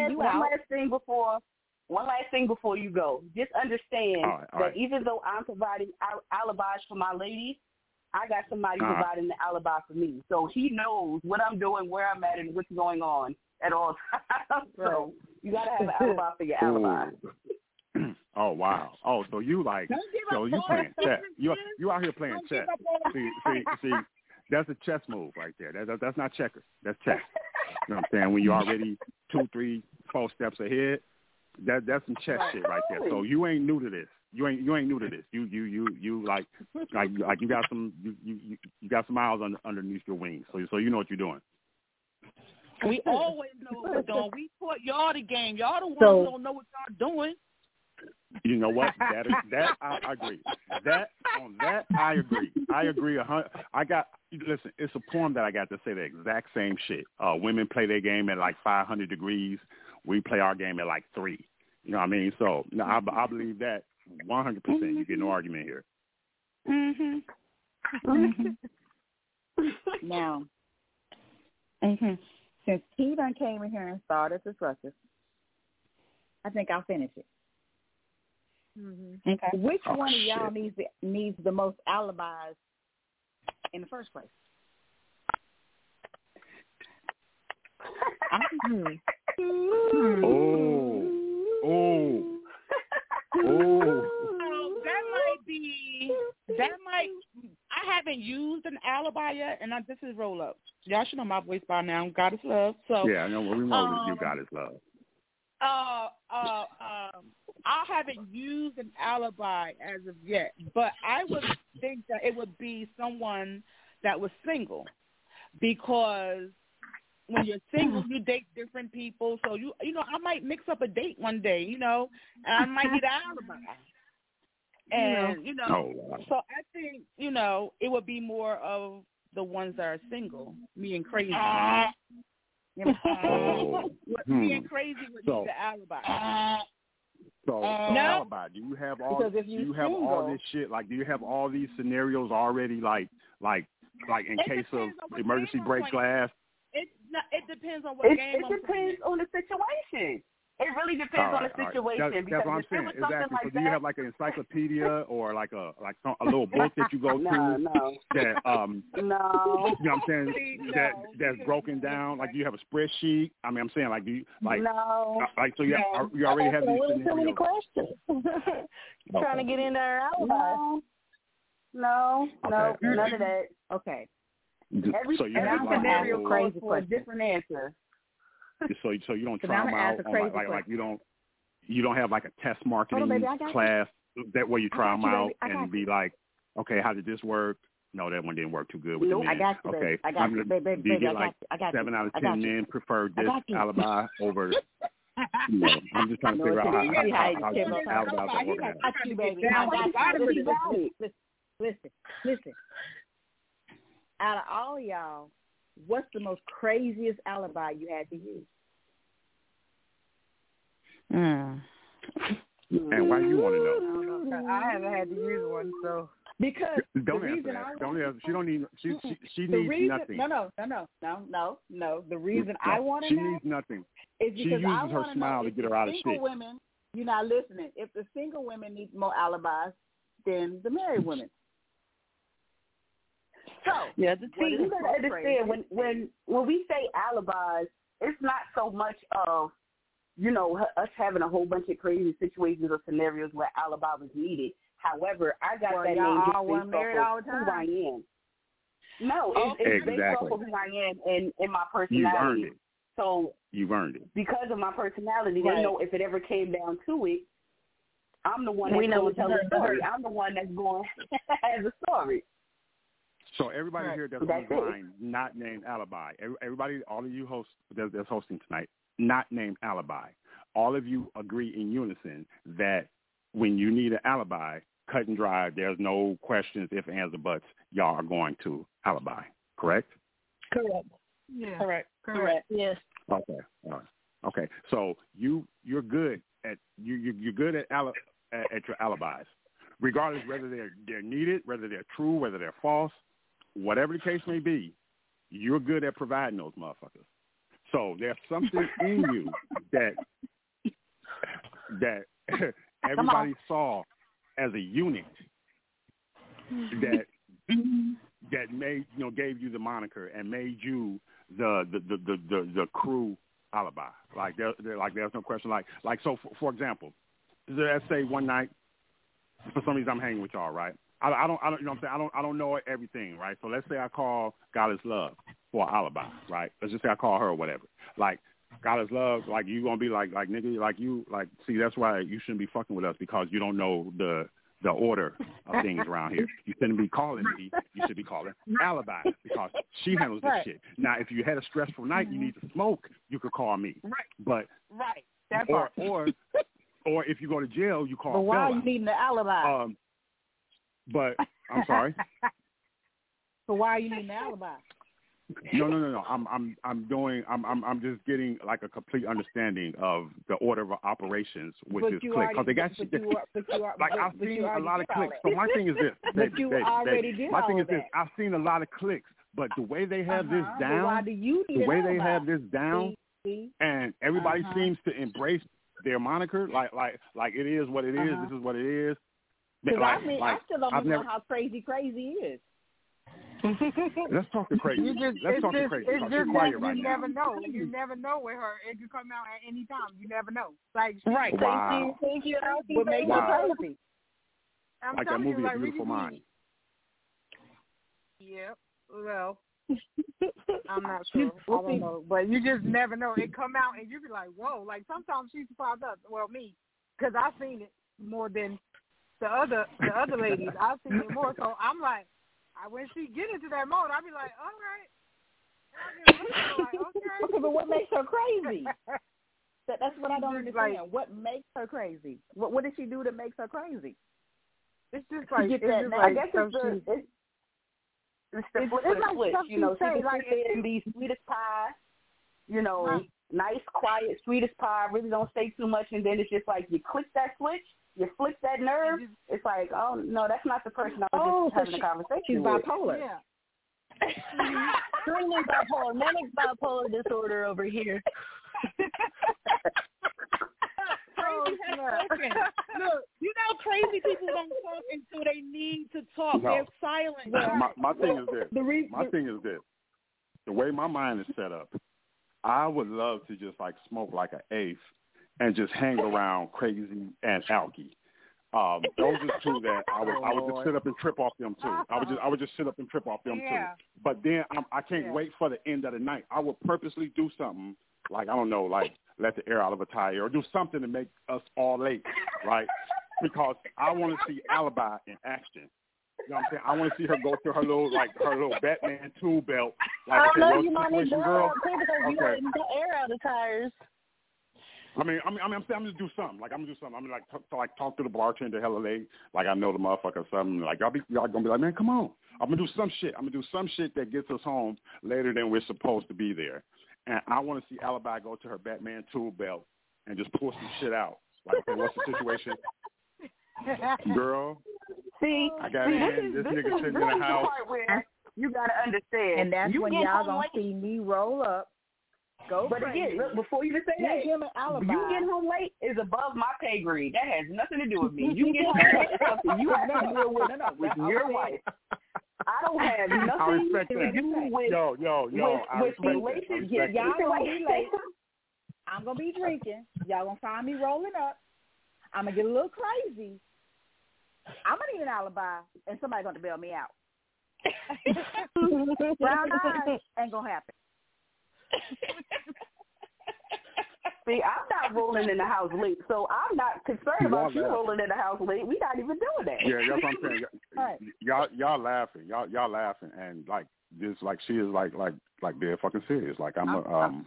last thing before you go. Just understand that even though I'm providing alibis for my ladies, I got somebody providing the alibi for me. So he knows what I'm doing, where I'm at, and what's going on at all times. So you got to have an alibi for your alibi. Oh, wow. Oh, so you you playing chess. You out here playing chess. See. That's a chess move right there. That's not checkers. That's chess. You know what I'm saying? When you're already 2, 3, 4 steps ahead, that's some chess shit right there. So you ain't new to this. You ain't new to this. You you got some you got some miles underneath your wings. So you know what you're doing. We always know what we're doing. We taught y'all the game. Y'all the ones who don't know what y'all doing. You know what? That I agree. I agree. I agree. Listen. It's a poem that I got to say the exact same shit. Women play their game at like 500 degrees. We play our game at like 3. You know what I mean? So no, I believe that 100%. You get no argument here. Now, since he done came in here and started this ruckus, I think I'll finish it. Okay. Which one of y'all needs the most alibis in the first place? I haven't used an alibi yet, and this is Roll Up. Y'all should know my voice by now. God is love. So yeah, I know. We know that you God is love. I haven't used an alibi as of yet, but I would think that it would be someone that was single, because when you're single, you date different people. So you know, I might mix up a date one day, you know, and I might get an alibi. And so I think, you know, it would be more of the ones that are single, me and Crazy. Me and Crazy would need the alibi. So alibi. Do you have all? All this shit? Like, do you have all these scenarios already? Like in case of emergency break glass. It depends on what game. It depends on the situation. It really depends on the situation. That's what I'm saying. Exactly. So do you have like an encyclopedia or like a little book that you go to? No. That no. You know what I'm saying? That's broken down. Like, do you have a spreadsheet? I mean, I'm saying, like, do you like? No. Like, so you already have these scenarios. Too many questions. Trying to get in there alibi. No, none of that. Okay. Every scenario calls for a different answer. So you don't try them out on like you don't have like a test marketing class that where you try them out and be like, okay, how did this work? No, that one didn't work too good with the men. I got you, okay, I got you, baby. Do you get like 7 out of 10 men prefer this alibi over? You know, I'm just trying to figure out how alibis work. I got you, baby. Listen. Out of all of y'all, what's the most craziest alibi you had to use? And why do you want to know? I haven't had to use one, so because don't answer that. Don't answer. She don't need. She needs nothing. No. The reason I want to know. She needs nothing. Is she because uses her smile to get her out of shit. Women, you're not listening. If the single women need more alibis than the married women. So yeah, you gotta understand when we say alibis, it's not so much of, you know, us having a whole bunch of crazy situations or scenarios where alibi was needed. However, I got that name just based off of who I am. No, it's based off of who I am and my personality. You've earned it. So you've earned it. Because of my personality, they know if it ever came down to it, I'm the one that's going to tell the story. I'm the one that's going to have the story. So everybody here that's on the line, not named Alibi. Everybody, all of you hosts that's hosting tonight, not named Alibi. All of you agree in unison that when you need an alibi, cut and dry, there's no questions, ifs, ands, or buts. Y'all are going to alibi. Correct? Correct. Yeah. Correct. Yes. Okay. All right. Okay. So you're good at you're good at your alibis, regardless whether they're needed, whether they're true, whether they're false. Whatever the case may be, you're good at providing those motherfuckers. So there's something in you that everybody saw as a unit that made, you know, gave you the moniker and made you the crew alibi. Like there's no question. Like so for example, let's say one night, for some reason I'm hanging with y'all, right? I don't, you know what I'm saying? I don't know everything, right? So let's say I call God is Love for an alibi, right? Let's just say I call her or whatever. Like, God is Love, like, you gonna be like nigga, like you, like, see, that's why you shouldn't be fucking with us, because you don't know the the order of things around here. You shouldn't be calling me. You should be calling Alibi because she handles this shit. Now, if you had a stressful night, you need to smoke, you could call me. Right. But That or if you go to jail, you call. But why Bella. are you needing an alibi? But I'm sorry. So why are you needing an alibi? No. I'm just getting like a complete understanding of the order of operations with this clique because they got I've seen a lot of cliques. So my thing is this. But you already did my thing all is this. that. I've seen a lot of cliques, but the way they have this down, why do you need the way an they alibi? have this down, and everybody seems to embrace their moniker, like it is what it is. This is what it is. Because I still don't even know how crazy is. Let's talk to Crazy. Let's talk to Crazy. It's just that you never know. You never know with her. It could come out at any time. You never know. Like right. Wow. Thank you. What makes her crazy? I'm like that telling movie, you, A Beautiful Mind. Yep. Well, I'm not sure. I don't know. But you just never know. It come out and you be like, whoa. Like sometimes she surprised us. Well, me, because I've seen it more than the other ladies. I've seen it more. So I'm like, when she get into that mode, I be like, all right. Like, okay. But what makes her crazy? That's what I don't understand. Like, what makes her crazy? What did she do that makes her crazy? It's just like, I guess it's the switch. You know, she can sit there and be sweetest pie. You know, nice, quiet, sweetest pie. Really don't say too much, and then it's just like you click that switch. You flip that nerve, it's like, oh, no, that's not the person I was just having a conversation she's with. Bipolar. Yeah. Screaming bipolar, manic bipolar disorder over here. Crazy has spoken. Look, you know crazy people don't talk until they need to talk. No. They're silent. My thing is this. My thing is this. The way my mind is set up, I would love to just like smoke like an eighth and just hang around Crazy and Alki. Those are two that I would just sit up and trip off them too. I would just sit up and trip off them too. But then I can't wait for the end of the night. I would purposely do something like, I don't know, like let the air out of a tire or do something to make us all late, right? Because I want to see Alibi in action. You know what I'm saying? I want to see her go through her little Batman tool belt. Like, I know you might need to girl. because you letting the air out of tires. I'm just do something. Like I'm gonna do something. I'm gonna talk to the bartender hella late. Like I know the motherfucker or something. Like y'all gonna be like, man, come on. I'm gonna do some shit. I'm gonna do some shit that gets us home later than we're supposed to be there. And I want to see Alibi go to her Batman tool belt and just pull some shit out. Like, okay, what's the situation? Girl, I got in. This nigga sitting in the house. You gotta understand. And that's when y'all gonna see me roll up. But again, look, before you say that, you get home late is above my pay grade. That has nothing to do with me. You get home late is something you have to deal with your wife. I don't have nothing to do with relationships. Y'all gonna be late. I'm gonna be drinking. Y'all gonna find me rolling up. I'm gonna get a little crazy. I'm gonna need an alibi, and somebody's gonna bail me out. Brown eyes ain't gonna happen. See, I'm not rolling in the house late, so I'm not concerned about you rolling in the house late. We're not even doing that. Yeah, that's what I'm saying. Y'all laughing, y'all laughing, and like this, like she is like dead fucking serious. Like I'm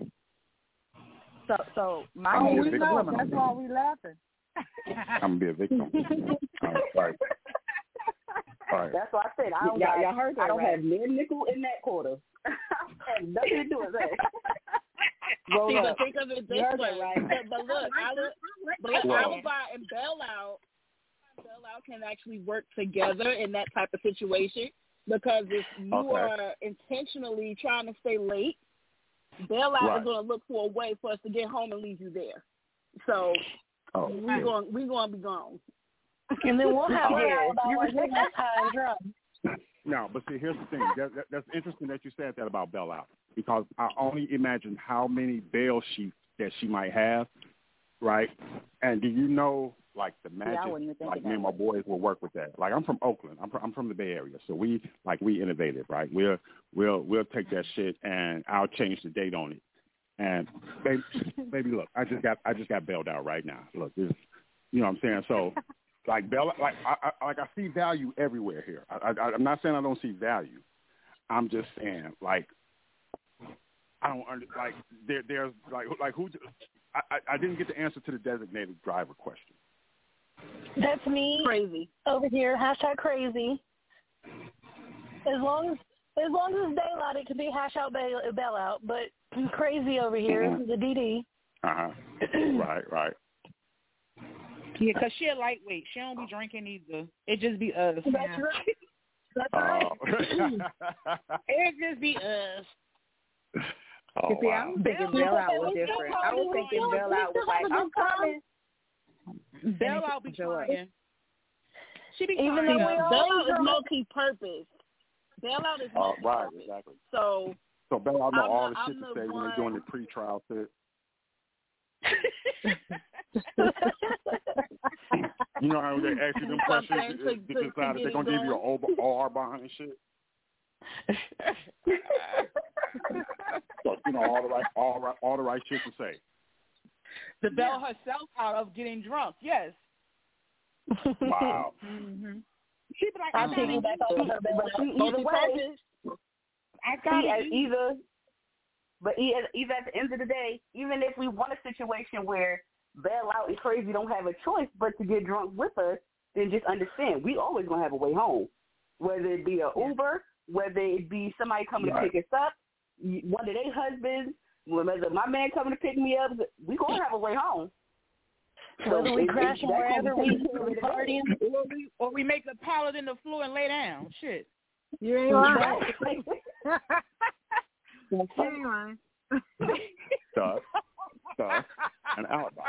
So my name is subliminal. That's why we laughing. I'm gonna be a victim. Right. That's why I said I don't have no nickel in that quarter. Has nothing to do with that. See, but think of it this way. Right. But look, Alibi and Bailout can actually work together in that type of situation because if you are intentionally trying to stay late, Bailout is going to look for a way for us to get home and leave you there. So we're going to be gone. And then we'll have next time drunk. No, but see, here's the thing. That's interesting that you said that about Bailout because I only imagine how many bail sheets that she might have, right? And do you know, like, the magic, like, me and my boys will work with that. Like, I'm from Oakland. I'm from the Bay Area. So we innovative, right? We'll take that shit and I'll change the date on it. And baby, look, I just got bailed out right now. Look, this, you know what I'm saying? So like Bella, like I see value everywhere here. I'm not saying I don't see value. I'm just saying, like, I don't like there's like who. I didn't get the answer to the designated driver question. That's me. Crazy over here. # crazy. As long as it's daylight, it could be # bail out. But crazy over here, the DD. Right. Yeah, because she a lightweight. She don't be drinking either. It just be us. That's right. That's right. It just be us. Oh, see, I was thinking bailout was different. I was thinking bailout was like, I'm coming. Bailout be trying. She be even trying. though bailout is low-key purpose. Bailout is right, exactly. So bailout know all the shit to say when they're doing the pre-trial shit. You know how they ask you them questions to decide if they're gonna give you an OR behind and shit. So, you know, all the right shit to say. To bail herself out of getting drunk, yes. Wow. She be like, I'm taking back off her either way, I got it. Either at the end of the day, even if we want a situation where bailout and crazy don't have a choice but to get drunk with us, then just understand we always gonna have a way home, whether it be an Uber, whether it be somebody coming to pick us up, one of their husbands, whether my man coming to pick me up, we gonna have a way home. Whether we crash wherever we partying, or we make a pallet in the floor and lay down. Shit. You ain't lying. You ain't lying. Stuff, and alibi.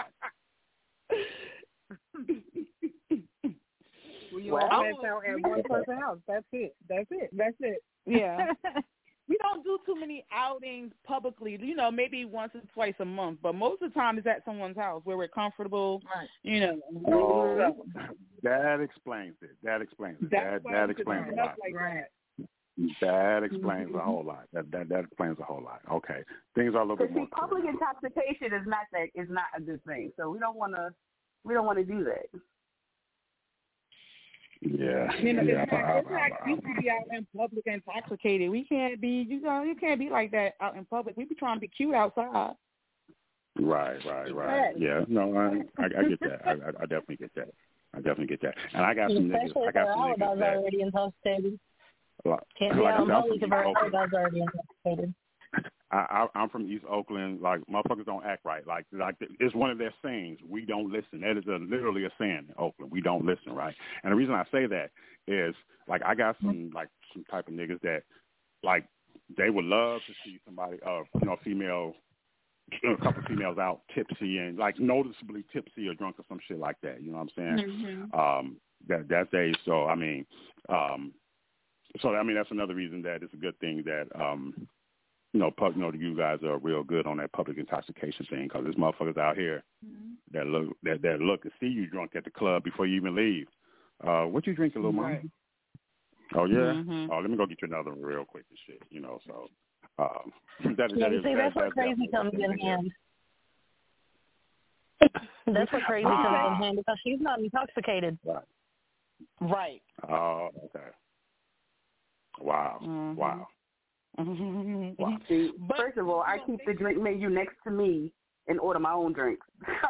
We all met out at one person's house. That's it. Yeah. We don't do too many outings publicly. You know, maybe once or twice a month, but most of the time it's at someone's house where we're comfortable. Right. You know. Oh, that explains it. That explains it. That explains a lot. Right. That explains a whole lot. That explains a whole lot. Okay, things are a little bit more. Public intoxication is not a good thing. So we don't want to do that. Yeah. You know, it's not you can be out in public intoxicated. We can't be. You can't be like that out in public. We be trying to be cute outside. Right. Yeah. No, I get that. I definitely get that. And I got some niggas. Especially if our alibi's already intoxicated. Can't be out in public if our alibi's already intoxicated. I'm from East Oakland. Like, motherfuckers don't act right. Like it's one of their sayings. We don't listen. That is literally a saying in Oakland. We don't listen, right? And the reason I say that is, like, I got some type of niggas that, like, they would love to see somebody, female, a couple of females out tipsy and, like, noticeably tipsy or drunk or some shit like that. You know what I'm saying? Mm-hmm. That's age. So I mean, that's another reason that it's a good thing that you guys are real good on that public intoxication thing, because there's motherfuckers out here that look to see you drunk at the club before you even leave. What you drinking, little mama? Right. Oh yeah. Mm-hmm. Oh, let me go get you another one real quick and shit. You know, so that's where crazy comes in hand. That's where crazy comes in hand, because she's not intoxicated. Right. Oh, okay. Wow. Mm-hmm. Wow. See, first of all, I keep the drink menu next to me and order my own drinks.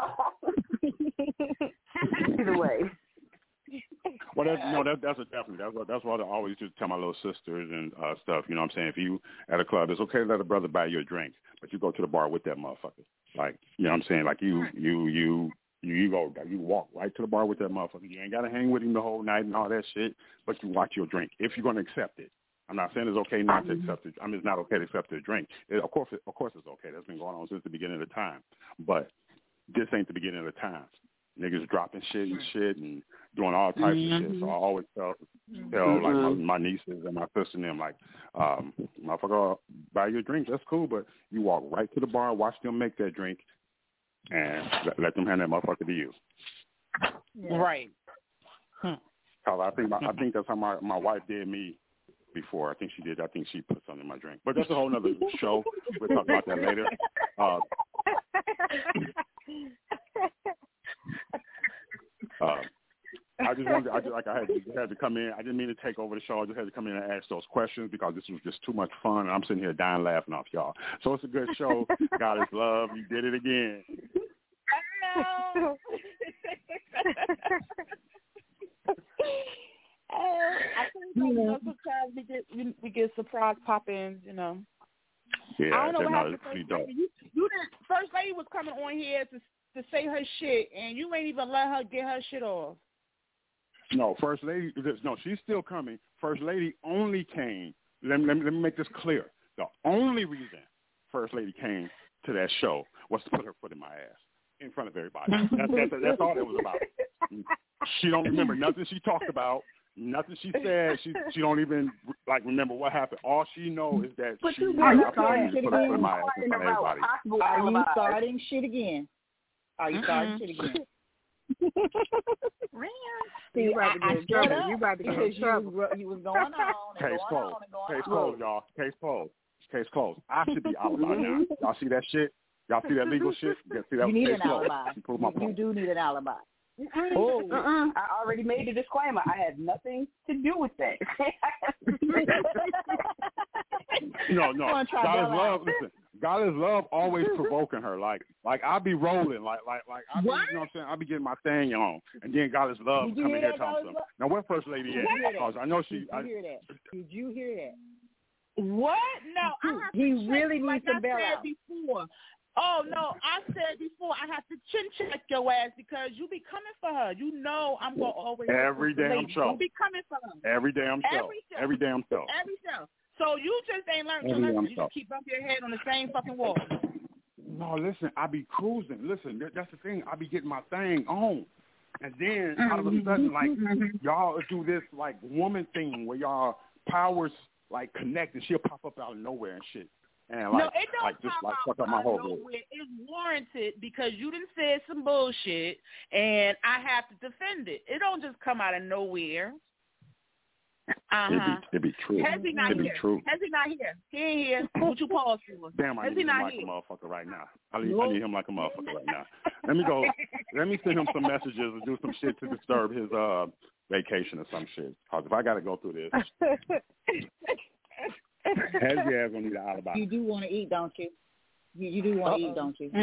Either way. Well, that's a definitely. That's what I always just tell my little sisters and stuff. You know what I'm saying? If you at a club, it's okay to let a brother buy you a drink, but you go to the bar with that motherfucker. Like, you know what I'm saying? Like you walk right to the bar with that motherfucker. You ain't got to hang with him the whole night and all that shit, but you watch your drink if you're going to accept it. I'm not saying it's okay not to accept it. I mean, it's not okay to accept a drink. Of course it's okay. That's been going on since the beginning of the time. But this ain't the beginning of the time. Niggas dropping shit and doing all types of shit. So I always tell like my nieces and my sister and them, like, motherfucker, buy your drink. That's cool, but you walk right to the bar, watch them make that drink, and let them hand that motherfucker to you. Yeah. Right. Cause I think that's how my wife did me before. I think she did. I think she put something in my drink. But that's a whole nother show. We'll talk about that later. I had to come in. I didn't mean to take over the show. I just had to come in and ask those questions because this was just too much fun. And I'm sitting here dying laughing off y'all. So it's a good show. God is love. You did it again. I know. I think sometimes we get surprise pop-ins, you know. Yeah, I don't know what happened to pretty First dope. Lady. You didn't. First Lady was coming on here to say her shit, and you ain't even let her get her shit off. No, First Lady. No, she's still coming. First Lady only came. Let me make this clear. The only reason First Lady came to that show was to put her foot in my ass in front of everybody. That's all it was about. She don't remember nothing she talked about, nothing she said. She don't even remember what happened. All she knows is that she put her foot in my ass in front of everybody. Are you starting shit again? Are you starting shit again? You about to get in trouble. You was going on and Case going closed. on and going Case on. closed, y'all. Case closed. Case closed. I should be out by now. Y'all see that shit? Y'all see that legal shit? See that? You need case an closed. alibi. You do need an alibi. I already made the disclaimer. I had nothing to do with that. No. God is love. Listen, God is love. Always provoking her. Like I be rolling. Like I be, you know what I'm saying? I be getting my thing on, and then God is love coming here talking something. Now where First Lady is? Because I know she. Did you hear that? Did you hear that? What? No, he really needs to bail out. Before. Oh, no, I said before, I have to chin-check your ass because you be coming for her. You know I'm going to always... Every damn show. You be coming for her. Every damn show. Every damn show. Every show. So you just ain't learned your lesson. You just keep bumping your head on the same fucking wall. No, listen, I be cruising. Listen, that's the thing. I be getting my thing on. And then out of a sudden, y'all do this, woman thing where y'all powers, connect and she'll pop up out of nowhere and shit. And no, it don't just pop fuck up my whole group. It's warranted because you done said some bullshit, and I have to defend it. It don't just come out of nowhere. It be true. Hezzy not here. True. Hezzy not here. He ain't here. What you pause for? Damn, I need him like a motherfucker right now. I need him like a motherfucker right now. Let me go. Let me send him some messages and do some shit to disturb his vacation or some shit. Because if I got to go through this. Hezzy ass gonna need an alibi. You do want to eat, don't you? You do want to eat, don't you?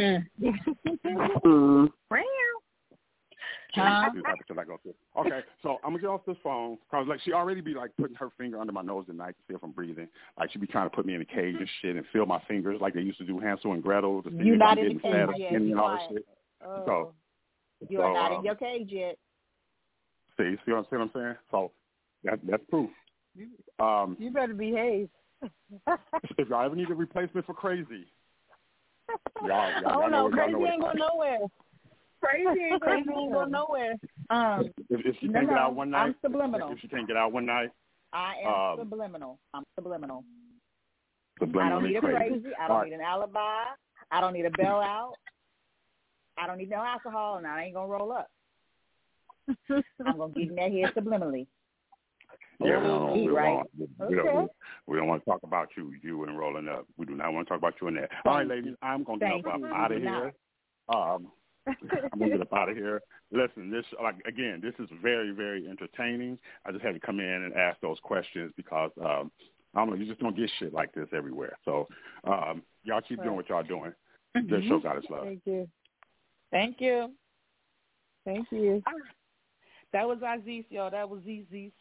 Okay, so I'm gonna get off this phone because she already be putting her finger under my nose at night to see if I'm breathing. She be trying to put me in a cage and shit and feel my fingers like they used to do Hansel and Gretel to see if I'm getting fat or skinny and all this shit. So you are not in your cage yet. See what I'm saying? So that's proof. You better behave. If y'all ever need a replacement for Crazy, y'all know Crazy ain't going nowhere. Crazy ain't going nowhere. If she can't get out one night, I'm subliminal. If she can't get out one night, I am subliminal. I'm subliminal. I don't need a crazy. I don't need an alibi. I don't need a bailout. I don't need no alcohol, and I ain't gonna roll up. I'm gonna get in that head subliminally. Yeah, we don't want to talk about you and rolling up. We do not want to talk about you in there. All right, ladies, I'm going to get up out of here. I'm going to get up out of here. Listen, this is very, very entertaining. I just had to come in and ask those questions because, I don't know, you just don't get shit like this everywhere. So y'all keep doing what y'all doing. This show got its love. Thank you. Thank you. Thank you. That was Aziz, y'all. That was Aziz.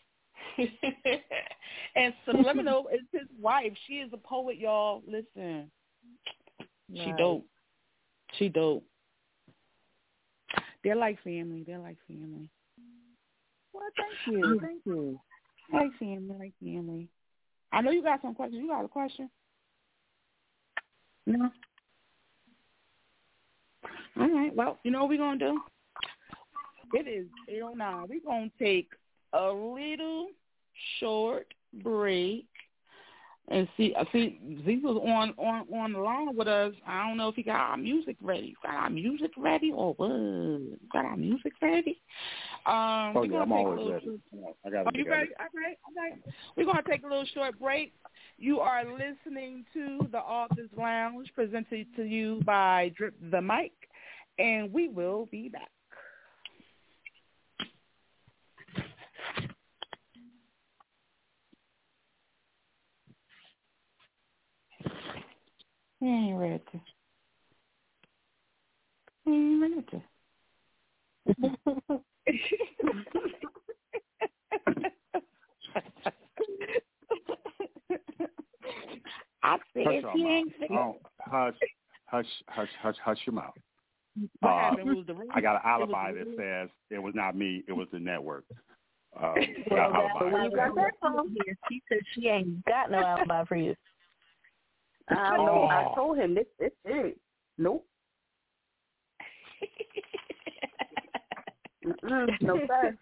And Subliminal is his wife. She is a poet, y'all. Listen. Nice. She dope. They're like family. Well, thank you. Like family. I know you got some questions. You got a question? No? All right. Well, you know what we're going to do? It is 8:09. We're going to take a little short break and see Z was on the line with us. I don't know if he got our music ready. Got our music ready or what? Got our music ready? I'm always ready. Are you ready? Okay. We're going to take a little short break. You are listening to the Authors Lounge, presented to you by Drip the Mic, and we will be back. He ain't ready. He ain't ready. I said she ain't sick. Hush your mouth. I got an alibi that says it was not me, it was the network. She said she ain't got no alibi for you. I know. I told him this it. Nope. No sir.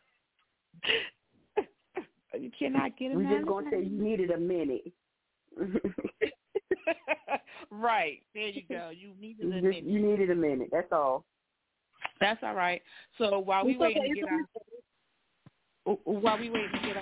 You cannot get him. We're just gonna say you needed a minute. Right. There you go. You needed a minute. You needed a minute. That's all. That's all right. So while we waiting to get out.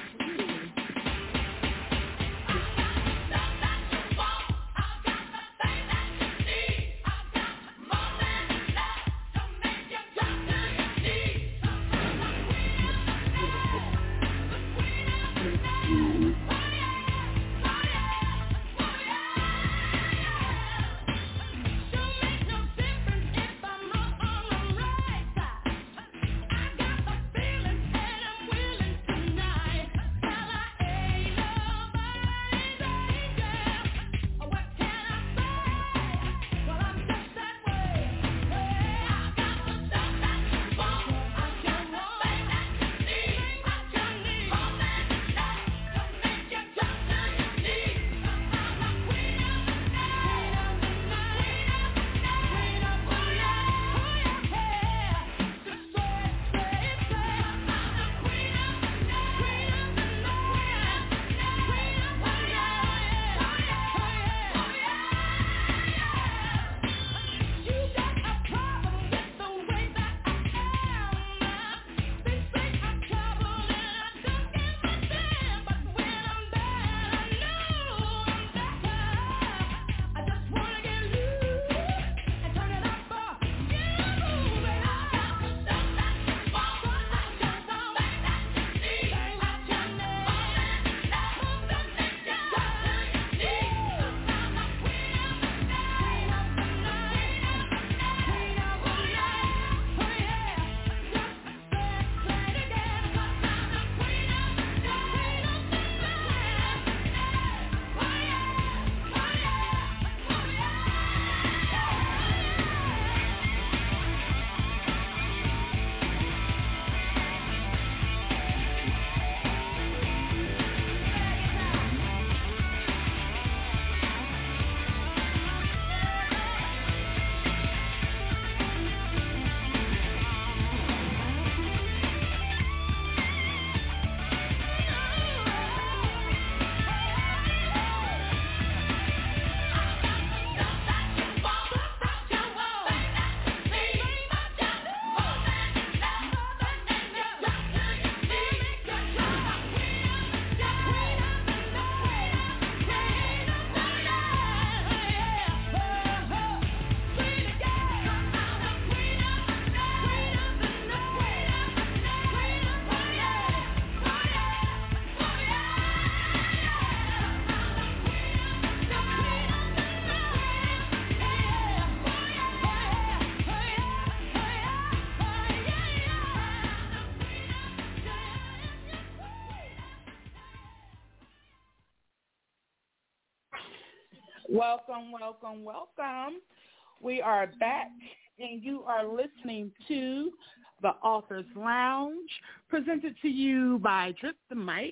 Welcome. We are back, and you are listening to the Author's Lounge, presented to you by Drip the Mic.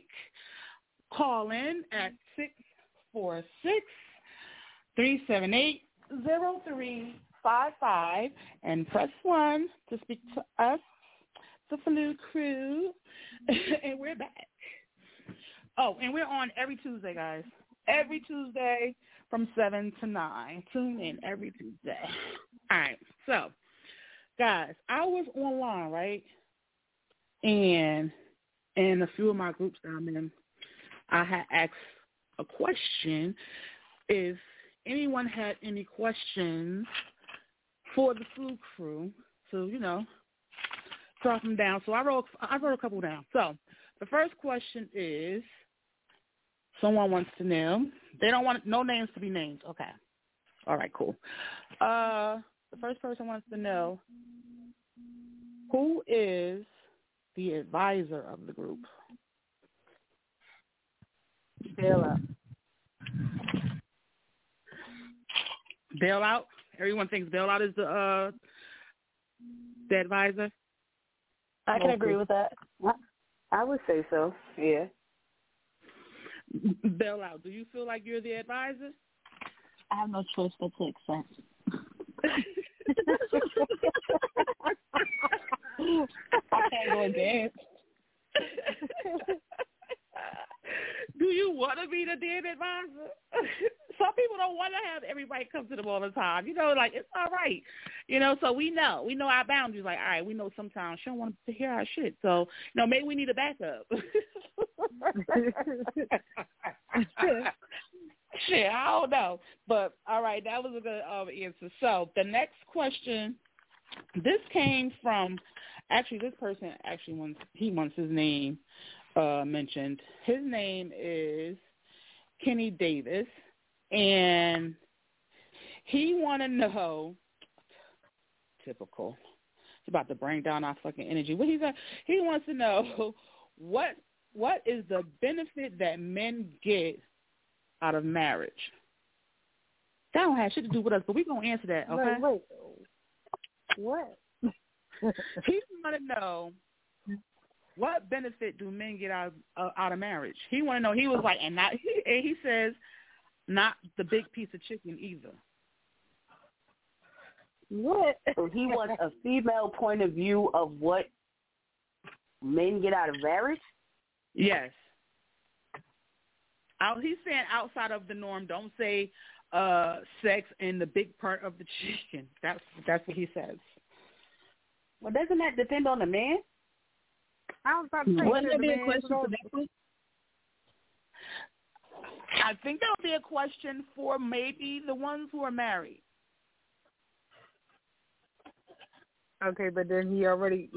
Call in at 646-378-0355 and press 1 to speak to us, the Faloo Crew, and we're back. Oh, and we're on every Tuesday, guys. Every Tuesday from 7 to 9. Tune in every Tuesday. All right. So, guys, I was online, right? And in a few of my groups that I'm in, I had asked a question. If anyone had any questions for the Faloo Crew, so, drop them down. So I wrote a couple down. So the first question is, someone wants to know. They don't want no names to be named. Okay. All right, cool. The first person wants to know, who is the advisor of the group? Bailout. Bailout? Everyone thinks Bailout is the advisor? I can agree with that. I would say so, yeah. Bailout, do you feel like you're the advisor? I have no choice but to accept. I can't go against. Do you want to be the dead advisor? Some people don't want to have everybody come to them all the time. You know, like, it's all right. You know, so we know our boundaries. Like, all right, we know sometimes she don't want to hear our shit. So, you know, maybe we need a backup. Shit, I don't know. But, all right, that was a good answer. So the next question, this came from, actually, this person wants his name mentioned. His name is Kenny Davis, and he want to know, typical, it's about to bring down our fucking energy. He wants to know what is the benefit that men get out of marriage? That don't have shit to do with us, but we're going to answer that, okay? Wait. What? He want to know, what benefit do men get out of marriage? He want to know. He was like, and he says, not the big piece of chicken either. What? So he wants a female point of view of what men get out of marriage? Yes. He's saying outside of the norm. Don't say sex and the big part of the chicken. That's what he says. Well, doesn't that depend on the man? I was about to say, wouldn't there be a question for that one? I think there'll be a question for maybe the ones who are married. Okay, but then he's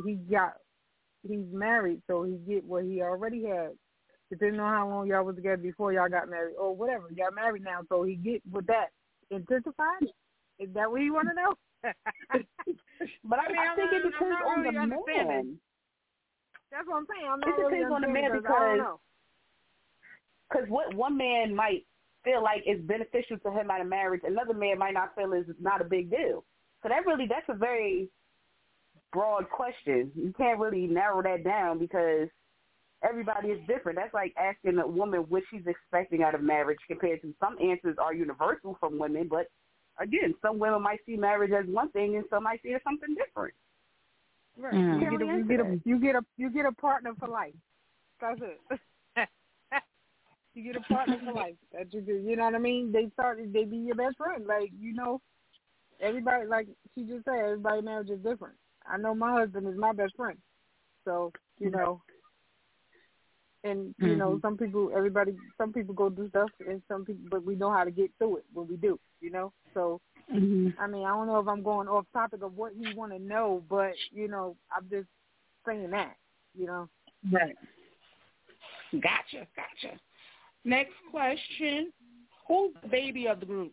married, so he get what he already had. Depending on how long y'all was together before y'all got married, or whatever. You got married now, so he get with that intensified. Is that what you want to know? But I think it depends on the man. That's what I'm saying. It depends on the man because what one man might feel like is beneficial to him out of marriage, another man might not feel is not a big deal. So that's a very broad question. You can't really narrow that down because everybody is different. That's like asking a woman what she's expecting out of marriage compared to some answers are universal from women, but again, some women might see marriage as one thing and some might see it as something different. Right. You get a partner for life. That's it. You get a partner for life. That you do. You know what I mean? They be your best friend. Like, you know, everybody, like she just said, everybody's marriage is different. I know my husband is my best friend. So, you know, and you know, some people go do stuff, and some people, but we know how to get through it when we do. You know, so. I mean, I don't know if I'm going off topic of what you want to know, but, you know, I'm just saying that, you know. Right. Gotcha. Next question. Who's the baby of the group?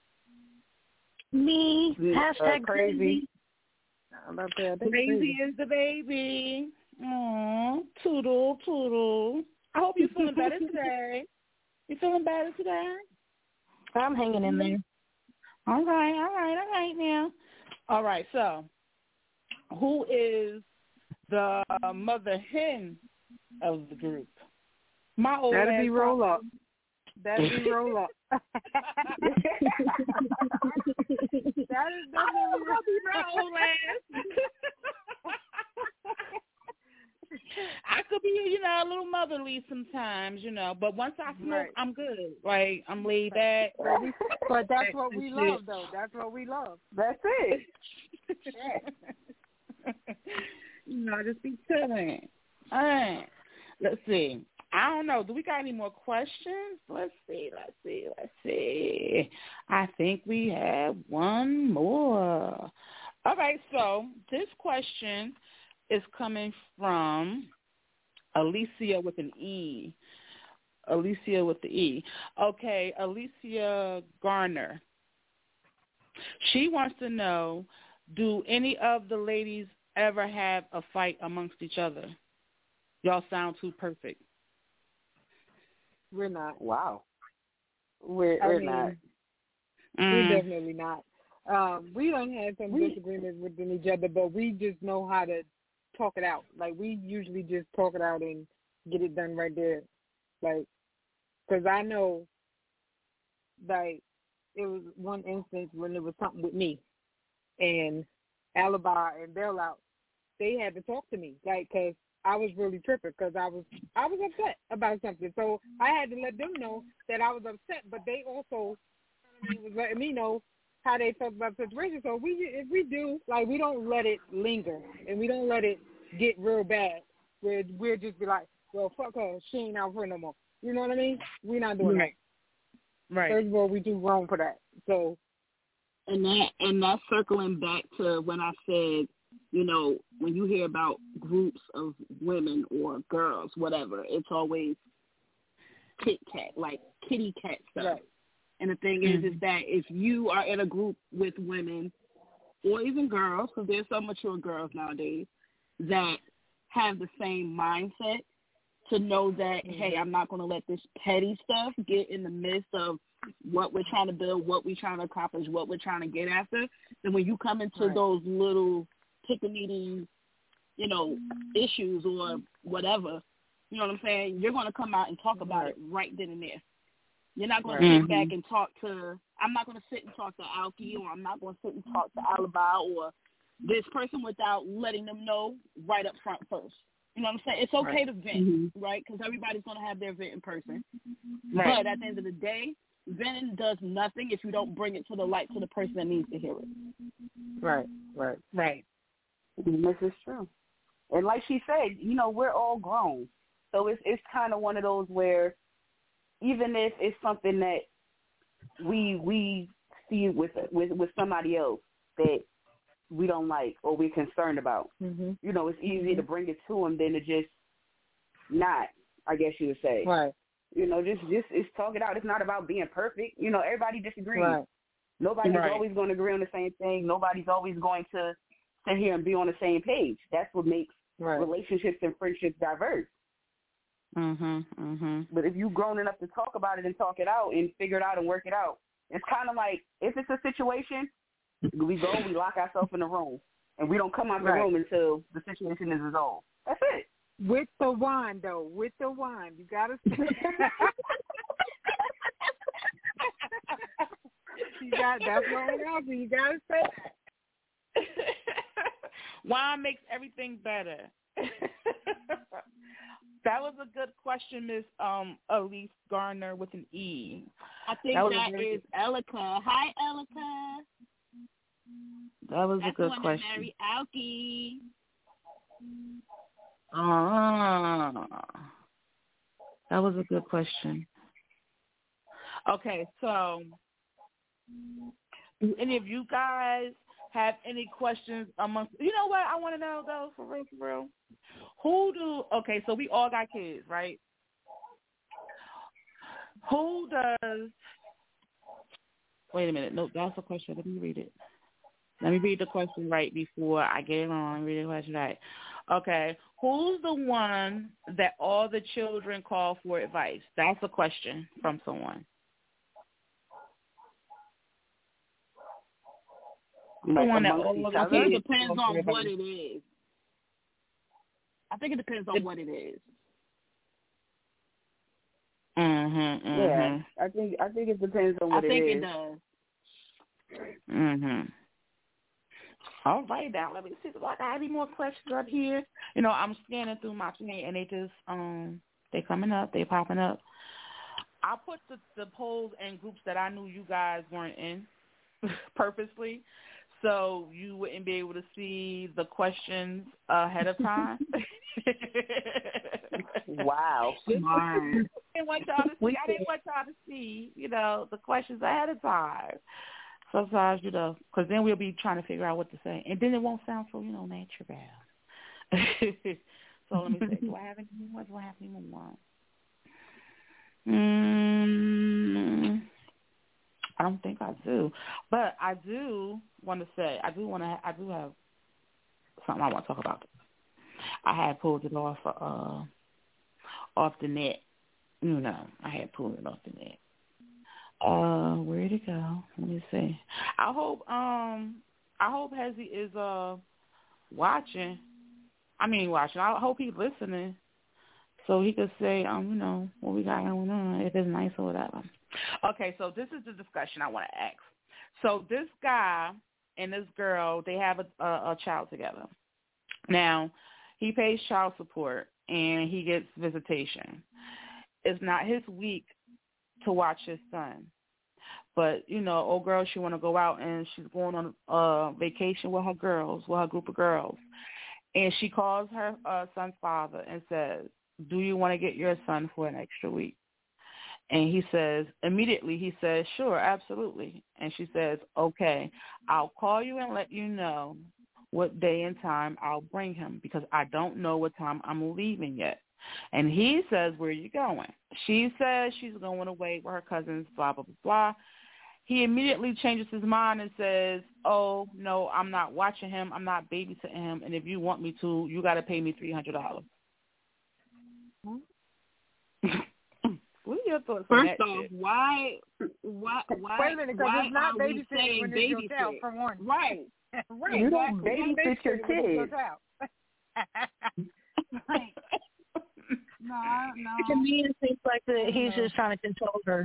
Me. Hashtag crazy. Crazy is the baby. Aw, toodle. I hope you're feeling better today. You feeling better today? I'm hanging in there. All right now. All right, so who is the mother hen of the group? My old That'll be roll up. That is definitely roll my old ass. I could be, you know, a little motherly sometimes, you know, but once I smoke, I'm good. Like, I'm laid back. But that's what we love, though. That's what we love. That's it. You know, just be chilling. All right. Let's see. I don't know. Do we got any more questions? Let's see. I think we have one more. All right, so this question is coming from Alicia with an E. Okay, Alicia Garner. She wants to know, do any of the ladies ever have a fight amongst each other? Y'all sound too perfect. We're not. Wow. We're not. We're definitely not. We don't have some disagreements with each other, but we just know how to talk it out. Like, we usually just talk it out and get it done right there. Like, because I know, like, it was one instance when it was something with me, and Alibi and Bailout, they had to talk to me, like, because I was really tripping, because I was upset about something. So I had to let them know that I was upset, but they also was letting me know how they felt about the situation. So if we do, like, we don't let it linger, and we don't let it get real bad, where we'll just be like, well, fuck her, she ain't out for no more. You know what I mean? We're not doing that. Right. First of all, we do wrong for that. So, and that's circling back to when I said, you know, when you hear about groups of women or girls, whatever, it's always Kit Kat, like kitty cat stuff. Right. And the thing is that if you are in a group with women or even girls, because there's some mature girls nowadays that have the same mindset, to know that, hey, I'm not going to let this petty stuff get in the midst of what we're trying to build, what we're trying to accomplish, what we're trying to get after. Then when you come into those little pickaninny, you know, issues or whatever, you know what I'm saying, you're going to come out and talk about it right then and there. You're not going to sit back and talk to, I'm not going to sit and talk to Alki, or I'm not going to sit and talk to Alibi or this person without letting them know right up front first. You know what I'm saying? It's okay to vent, right? Because everybody's going to have their venting person. Right. But at the end of the day, venting does nothing if you don't bring it to the light to the person that needs to hear it. Right. This is true. And like she said, you know, we're all grown. So it's kind of one of those where even if it's something that we see with somebody else that we don't like or we're concerned about, you know, it's easier to bring it to them than to just not, I guess you would say. Right. You know, just it's talk it out. It's not about being perfect. You know, everybody disagrees. Right. Nobody's always going to agree on the same thing. Nobody's always going to sit here and be on the same page. That's what makes relationships and friendships diverse. But if you've grown enough to talk about it and talk it out and figure it out and work it out, it's kind of like if it's a situation, we go, we lock ourselves in the room, and we don't come out the room until the situation is resolved. That's it. With the wine, though. With the wine. You got to say that's what I'm asking. You got to say that. Wine makes everything better. That was a good question, Miss Elise Garner with an E. I think that is Elika. Hi, Elika. That was a good question. That's Mary Alki. That was a good question. Okay, so do any of you guys have any questions amongst? You know what I want to know though, for real. Okay, so we all got kids, right? Who does? Wait a minute. No, that's a question. Let me read it. Let me read the question right before I get it wrong. Read the question right. Okay. Who's the one that all the children call for advice? That's a question from someone. The one that I think it depends on what it is. I think it depends on what it is. Yeah, I think it depends on what it is. I think it does. All right, now let me see if I got any more questions up here. You know, I'm scanning through my thing, and they just they coming up, they popping up. I put the polls and groups that I knew you guys weren't in purposely, so you wouldn't be able to see the questions ahead of time. Wow. I didn't want y'all to see, you know, the questions ahead of time. Sometimes, you know, because then we'll be trying to figure out what to say. And then it won't sound so, you know, natural. So let me see. Do I have any more? I don't think I I do. But I do want to say, I do have something I want to talk about. I had pulled it off the net. You know, I had pulled it off the net. Where'd it go? Let me see. I hope Hezzy is watching. I hope he's listening, so he could say, you know, what we got going on, if it's nice or whatever. Okay, so this is the discussion I want to ask. So this guy and this girl, they have a child together. Now, he pays child support and he gets visitation. It's not his week to watch his son. But, you know, old girl, she want to go out and she's going on vacation with her group of girls. And she calls her son's father and says, do you want to get your son for an extra week? And he says, sure, absolutely. And she says, okay, I'll call you and let you know what day and time I'll bring him because I don't know what time I'm leaving yet. And he says, where are you going? She says she's going away with her cousins, blah, blah, blah, blah. He immediately changes his mind and says, oh, no, I'm not watching him. I'm not babysitting him. And if you want me to, you got to pay me $300. What are your thoughts on that? First off, why wait a minute, because it's not babysitting when it's your child, for one. Right. Right. You don't babysit your kids. Right. No. To me, it seems like that he's just trying to control her.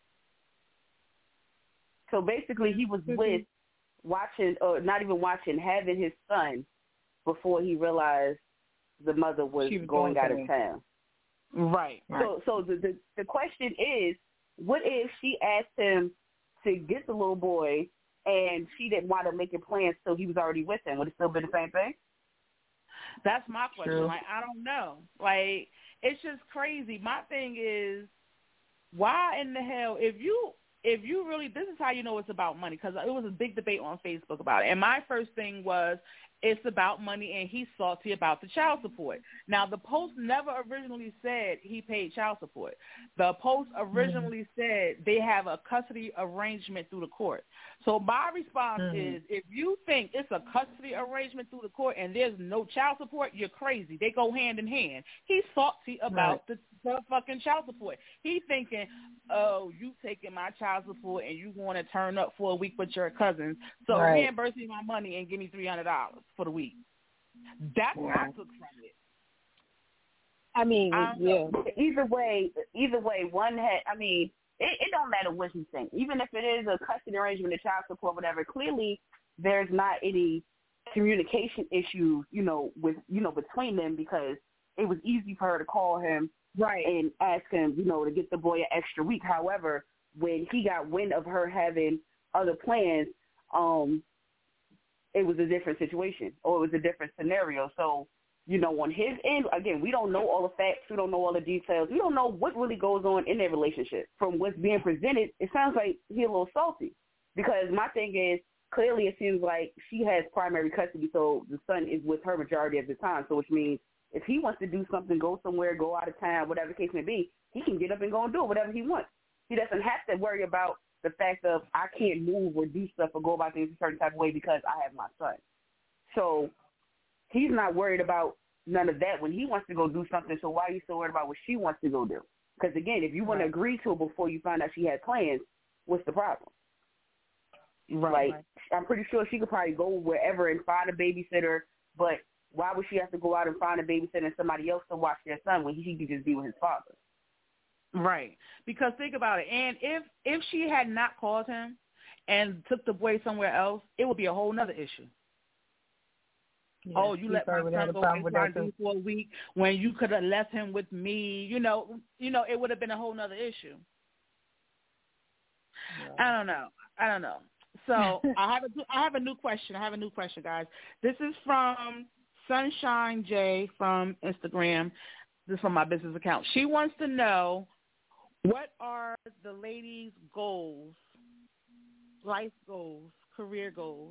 So basically, he was with watching, or not even watching, having his son before he realized the mother was going out of town. Right. So the question is, what if she asked him to get the little boy and she didn't want to make plans till he was already with him? Would it still be the same thing? That's my question. True. Like, I don't know. Like, it's just crazy. My thing is, why in the hell, if you really, this is how you know it's about money, because it was a big debate on Facebook about it. And my first thing was, it's about money and he's salty about the child support. Now, the post never originally said he paid child support. The post originally said they have a custody arrangement through the court. So my response is, if you think it's a custody arrangement through the court and there's no child support, you're crazy. They go hand in hand. He's salty about the fucking child support. He's thinking, oh, you taking my child support and you want to turn up for a week with your cousins, so reimburse me my money and give me $300 for the week. That's what I took from it. I mean, yeah. Either way, one had, I mean, it don't matter what you think. Even if it is a custody arrangement, a child support, whatever, clearly there's not any communication issue, between them, because it was easy for her to call him and ask him, to get the boy an extra week. However, when he got wind of her having other plans, it was a different situation, or it was a different scenario. So, on his end, again, we don't know all the facts. We don't know all the details. We don't know what really goes on in their relationship. From what's being presented, it sounds like he's a little salty, because my thing is, clearly it seems like she has primary custody, so the son is with her majority of the time. So which means if he wants to do something, go somewhere, go out of town, whatever the case may be, he can get up and go and do whatever he wants. He doesn't have to worry about the fact of, I can't move or do stuff or go about things a certain type of way because I have my son. So he's not worried about none of that when he wants to go do something. So why are you so worried about what she wants to go do? Because, again, if you want to agree to it before you find out she had plans, what's the problem? Right. Like, I'm pretty sure she could probably go wherever and find a babysitter, but why would she have to go out and find a babysitter and somebody else to watch their son when he could just be with his father? Right. Because think about it. And if she had not called him and took the boy somewhere else, it would be a whole nother issue. Yeah, you let my son go away for a week when you could have left him with me. It would have been a whole nother issue. Yeah. I don't know. So I have a new question. Guys. This is from Sunshine J from Instagram. This is from my business account. She wants to know, what are the ladies' goals, life goals, career goals?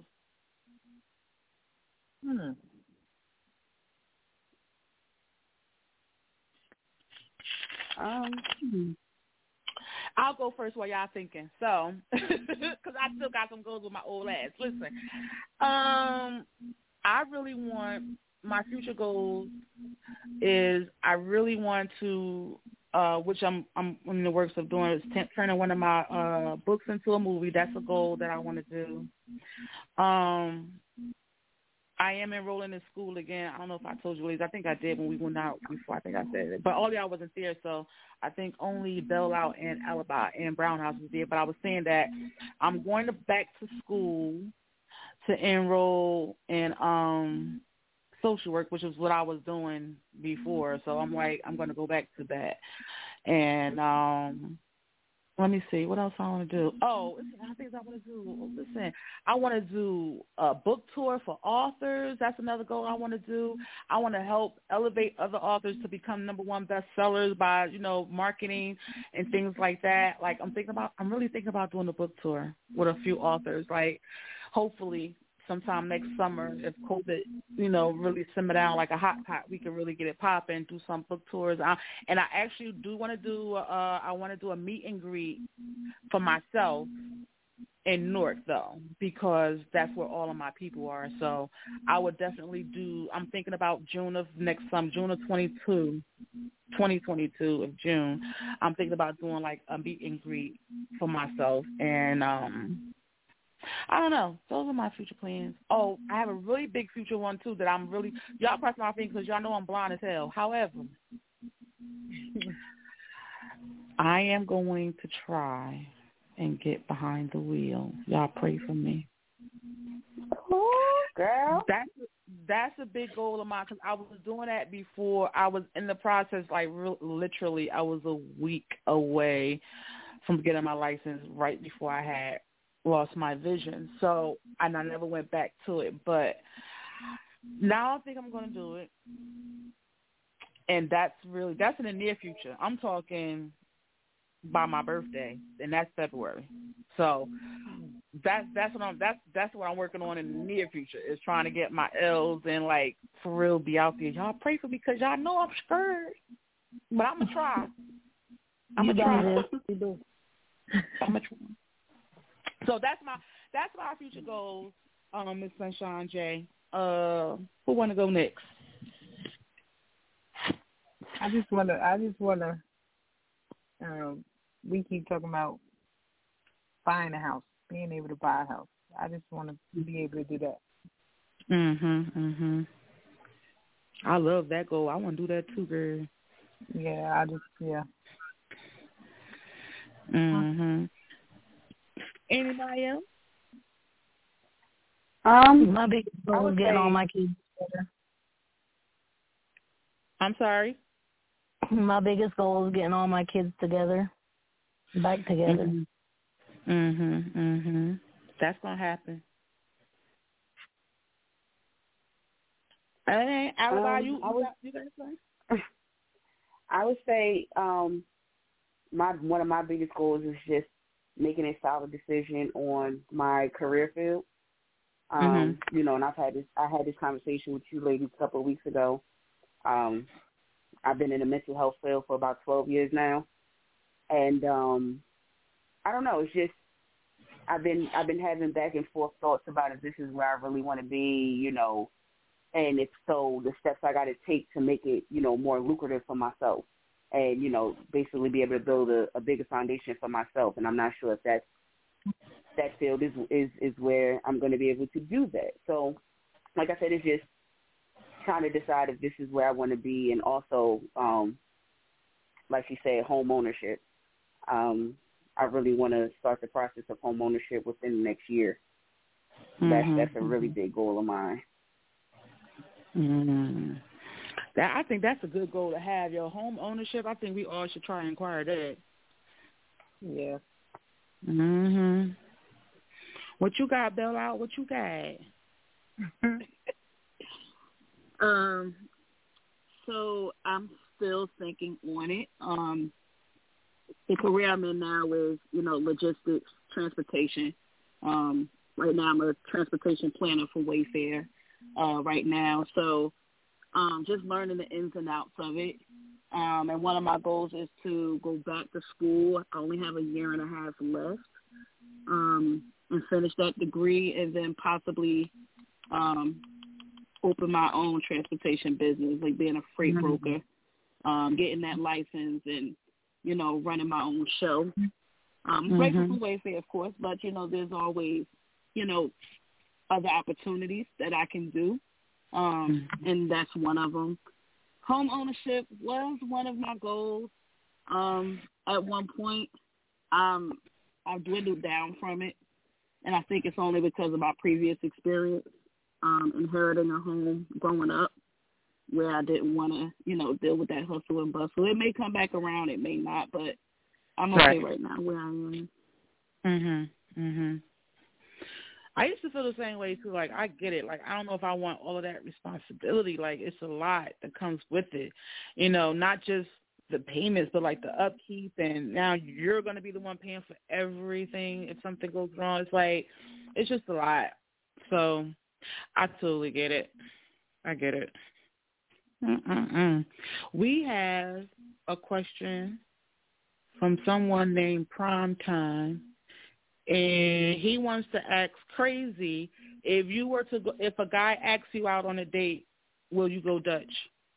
I'll go first while y'all thinking. So, because I still got some goals with my old ass. Listen, I really want, my future goals is I really want to, which I'm in the works of doing, is turning one of my books into a movie. That's a goal that I want to do. I am enrolling in school again. I don't know if I told you, ladies. I think I did when we went out before. I think I said it. But all y'all wasn't there, so I think only Bailout and Alibi and Brown House was there. But I was saying that I'm going back to school to enroll in social work, which is what I was doing before. So I'm like, I'm going to go back to that. And let me see, what else I want to do? Oh, I think I want to do, listen, I want to do a book tour for authors. That's another goal I want to do. I want to help elevate other authors to become #1 bestsellers by, marketing and things like that. Like, I'm really thinking about doing a book tour with a few authors, like, hopefully sometime next summer, if COVID, really simmer down like a hot pot, we can really get it popping, do some book tours. And I actually do want to do, I want to do a meet and greet for myself in Newark, though, because that's where all of my people are. So I would definitely do, I'm thinking about June of next summer, June of 2022 of June. I'm thinking about doing like a meet and greet for myself. And, I don't know. Those are my future plans. Oh, I have a really big future one, too, that I'm really – y'all press my finger because y'all know I'm blind as hell. However, I am going to try and get behind the wheel. Y'all pray for me. Oh, girl. That's a big goal of mine because I was doing that before. I was in the process, like literally I was a week away from getting my license right before I had lost my vision. So, and I never went back to it. But now I think I'm going to do it. And that's in the near future. I'm talking by my birthday, and that's February. So that's what I'm working on in the near future, is trying to get my L's and, like, for real be out there. Y'all pray for me because y'all know I'm scared. But I'm going to try. I'm going to try. I'm going to try. So that's my future goals, Miss Sunshine J. Who want to go next? I just wanna. We keep talking about buying a house, being able to buy a house. I just want to be able to do that. I love that goal. I want to do that too, girl. Yeah, Anybody else? My biggest goal is getting all my kids together. I'm sorry? My biggest goal is getting all my kids together, back together. That's going to happen. Hey, Alibi, you got to say? I would say one of my biggest goals is just making a solid decision on my career field. And I had this conversation with you ladies a couple of weeks ago. I've been in the mental health field for about 12 years now. And I don't know, it's just I've been having back and forth thoughts about if this is where I really want to be, and if so, the steps I got to take to make it, more lucrative for myself. And, basically be able to build a bigger foundation for myself. And I'm not sure if that field is where I'm going to be able to do that. So, like I said, it's just trying to decide if this is where I want to be. And also, like you said, home ownership. I really want to start the process of home ownership within the next year. That's a really big goal of mine. I think that's a good goal to have, your home ownership. I think we all should try and acquire that. Yeah. What you got, Bailout? What you got? So I'm still thinking on it. The career I'm in now is, logistics, transportation. Right now I'm a transportation planner for Wayfair right now. So just learning the ins and outs of it. And one of my goals is to go back to school. I only have a year and a half left, and finish that degree, and then possibly open my own transportation business, like being a freight broker, getting that license, and running my own show. Grateful for Wayfair, of course, but there's always other opportunities that I can do, and that's one of them. Home ownership was one of my goals. At one point, I dwindled down from it, and I think it's only because of my previous experience, inheriting a home growing up, where I didn't want to, deal with that hustle and bustle. It may come back around, it may not, but I'm okay right now where I am. I used to feel the same way too. Like, I get it. Like, I don't know if I want all of that responsibility. Like, it's a lot that comes with it. Not just the payments, but like the upkeep, and now you're going to be the one paying for everything if something goes wrong. It's like, it's just a lot. So I totally get it. I get it. We have a question from someone named Primetime, and he wants to ask Crazy, if you were to go, if a guy asks you out on a date, will you go Dutch?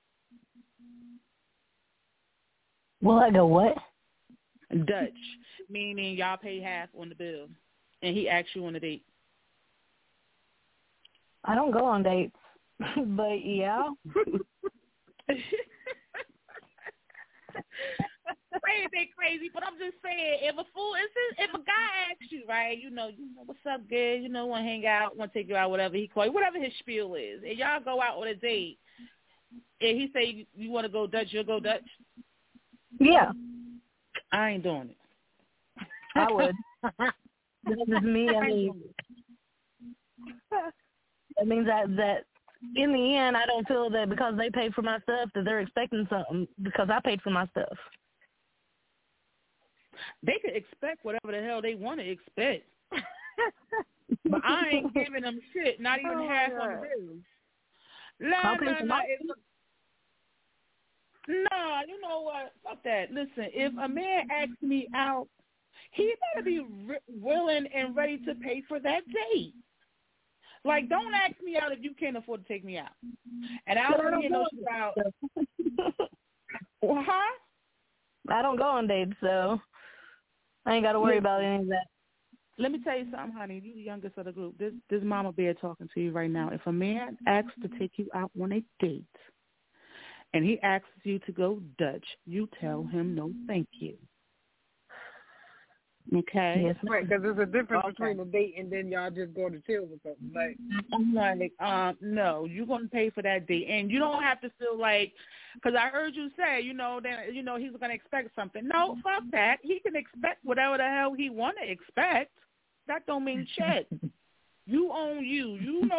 Will I go what? Dutch, meaning y'all pay half on the bill, and he asks you on a date. I don't go on dates, but yeah. Crazy, but I'm just saying, if a guy asks you, right, what's up, good, want to hang out, want to take you out, whatever he call you, whatever his spiel is, and y'all go out on a date, and he say you want to go Dutch, you'll go Dutch? Yeah. I ain't doing it. I would. This is me. I mean, that means that in the end, I don't feel that because they paid for my stuff that they're expecting something because I paid for my stuff. They could expect whatever the hell they want to expect. But I ain't giving them shit, not even half on the bill. No, you know what? Fuck that. Listen, if a man asks me out, he better be willing and ready to pay for that date. Like, don't ask me out if you can't afford to take me out. And I don't hear no shit about. Huh? I don't go on dates, so I ain't got to worry about any of that. Let me tell you something, honey. You're the youngest of the group. This mama bear talking to you right now. If a man asks to take you out on a date and he asks you to go Dutch, you tell him no thank you. Okay? Yes, right, because there's a difference between a date and then y'all just go to chill or something. Like, I'm like, no, you're going to pay for that date. And you don't have to feel like, because I heard you say, he's going to expect something. No, fuck that. He can expect whatever the hell he want to expect. That don't mean shit. You own you.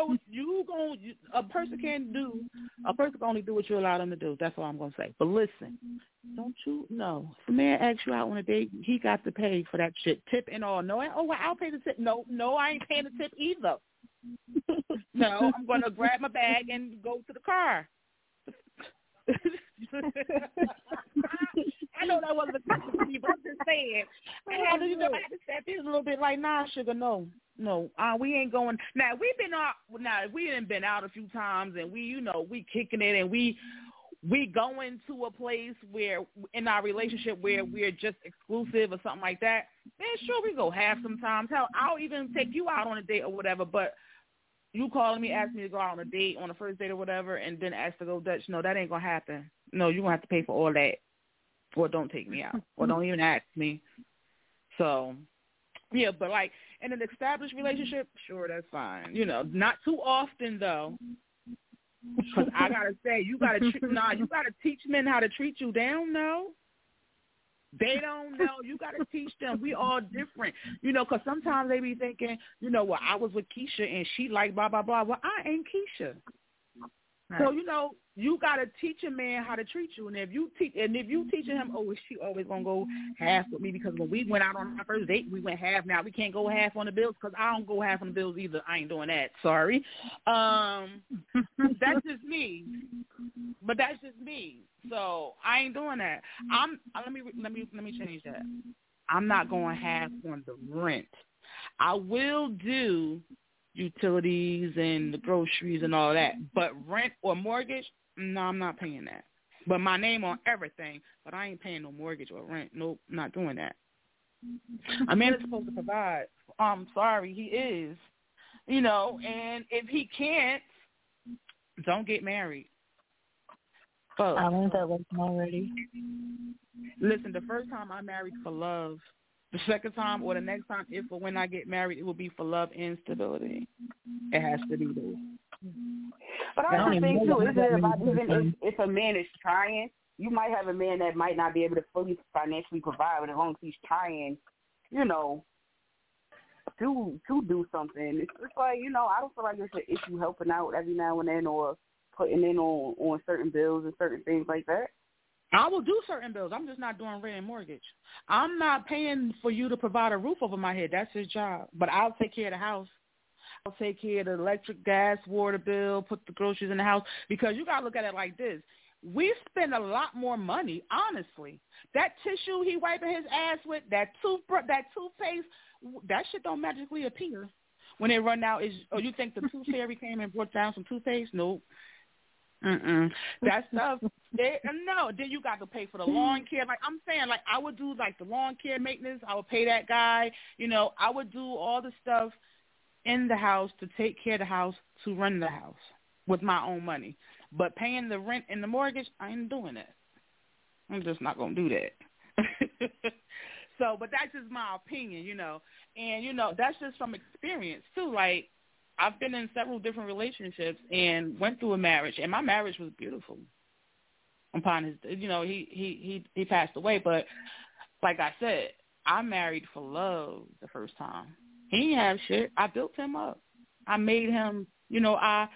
A person can only do what you allow them to do. That's all I'm going to say. But listen, don't you know, if a man asks you out on a date, he got to pay for that shit, tip and all. No, I'll pay the tip. No, I ain't paying the tip either. No, I'm going to grab my bag and go to the car. I know that wasn't a question for me, but I'm just saying. I had to step in a little bit like, nah, sugar, no, we ain't going. Now, we done been out a few times, and we kicking it, and we going to a place where, in our relationship, where we're just exclusive or something like that. Man, sure, we go half sometimes. Hell, I'll even take you out on a date or whatever, but you calling me, asking me to go out on a date, on a first date or whatever, and then ask to go Dutch, no, that ain't going to happen. No, you're going to have to pay for all that. Or don't take me out. Or don't even ask me. So, yeah, but like in an established relationship, sure, that's fine. Not too often though. Because I gotta say, you gotta teach men how to treat you. They don't know. They don't know. You gotta teach them. We all different. Because sometimes they be thinking, well, I was with Keisha and she like blah blah blah. Well, I ain't Keisha. Right. So You gotta teach a man how to treat you, and if you teaching him, oh, she always gonna go half with me because when we went out on our first date, we went half. Now we can't go half on the bills because I don't go half on the bills either. I ain't doing that. Sorry, that's just me. But that's just me. So I ain't doing that. Let me change that. I'm not going half on the rent. I will do utilities and the groceries and all that, but rent or mortgage, no, I'm not paying that. But my name on everything, but I ain't paying no mortgage or rent. Nope, not doing that. A man is supposed to provide. I'm sorry, he is. You know, and if he can't, don't get married. Folks, I learned that lesson already. Listen, the first time I married for love. The second time or the next time, if or when I get married, it will be for love and stability. It has to be those. But I also think, too, isn't it about even if a man is trying, you might have a man that might not be able to fully financially provide, but as long as he's trying, you know, to do something. It's like, you know, I don't feel like it's an issue helping out every now and then or putting in on certain bills and certain things like that. I will do certain bills. I'm just not doing rent and mortgage. I'm not paying for you to provide a roof over my head. That's his job. But I'll take care of the house. I'll take care of the electric, gas, water bill, put the groceries in the house. Because you got to look at it like this. We spend a lot more money, honestly. That tissue he wiping his ass with, that toothpaste, that shit don't magically appear. When it run out, you think the tooth fairy came and brought down some toothpaste? Nope. That stuff. No, then you got to pay for the lawn care. Like I'm saying, like I would do like the lawn care maintenance. I would pay that guy. You know, I would do all the stuff in the house to take care of the house, to run the house with my own money. But paying the rent and the mortgage, I ain't doing that. I'm just not gonna do that. So, but that's just my opinion, you know. And you know, that's just from experience too. Like I've been in several different relationships and went through a marriage, and my marriage was beautiful. Upon his, you know, he passed away, but like I said, I married for love the first time. He didn't have shit. I built him up. I made him, you know, I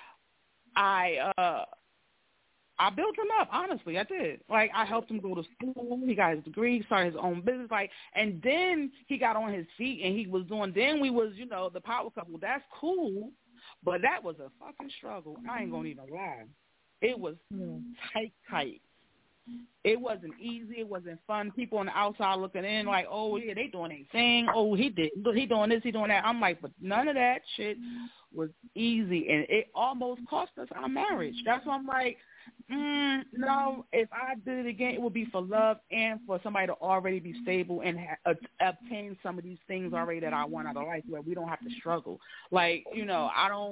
built him up, honestly. I did. Like, I helped him go to school. He got his degree, started his own business. Like, and then he got on his feet and he was doing, then we was, you know, the power couple. That's cool, but that was a fucking struggle. I ain't gonna even lie. It was tight. It wasn't easy. It wasn't fun. People on the outside looking in like, oh, yeah, they doing their thing. Oh, he doing this, he doing that. I'm like, but none of that shit was easy, and it almost cost us our marriage. That's why I'm like, no, if I did it again, it would be for love and for somebody to already be stable and obtain some of these things already that I want out of life where we don't have to struggle. Like, you know,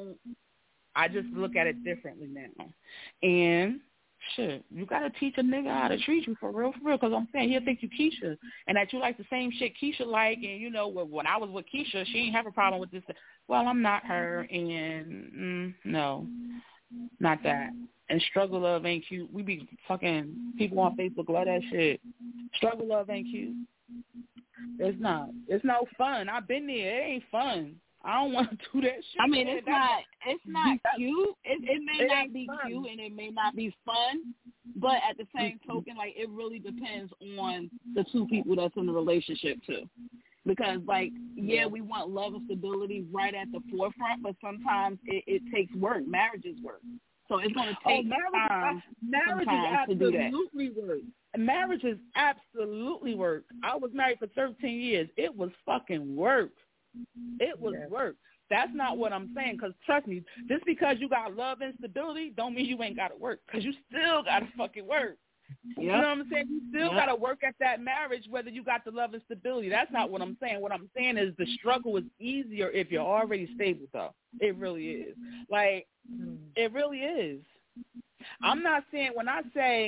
I just look at it differently now. And shit, you got to teach a nigga how to treat you for real, because I'm saying he'll think you Keisha and that you like the same shit Keisha like, and, you know, when I was with Keisha, she ain't have a problem with this. Well, I'm not her, and no, not that. And struggle love ain't cute. We be fucking people on Facebook love that shit. Struggle love ain't cute. It's not. It's no fun. I've been there. It ain't fun. I don't want to do that shit. I mean, it's not cute. It may not be cute and it may not be fun, but at the same token, like, it really depends on the two people that's in the relationship too. Because, like, yeah, we want love and stability right at the forefront, but sometimes it takes work. Marriage is work. So it's going to take time sometimes to do that. Marriage is absolutely work. I was married for 13 years. It was fucking work. It was work. That's not what I'm saying, because trust me, just because you got love and stability don't mean you ain't got to work, because you still got to fucking work. You know what I'm saying? You still got to work at that marriage whether you got the love and stability. That's not what I'm saying. What I'm saying is the struggle is easier if you're already stable, though. It really is. Like, it really is. I'm not saying, when I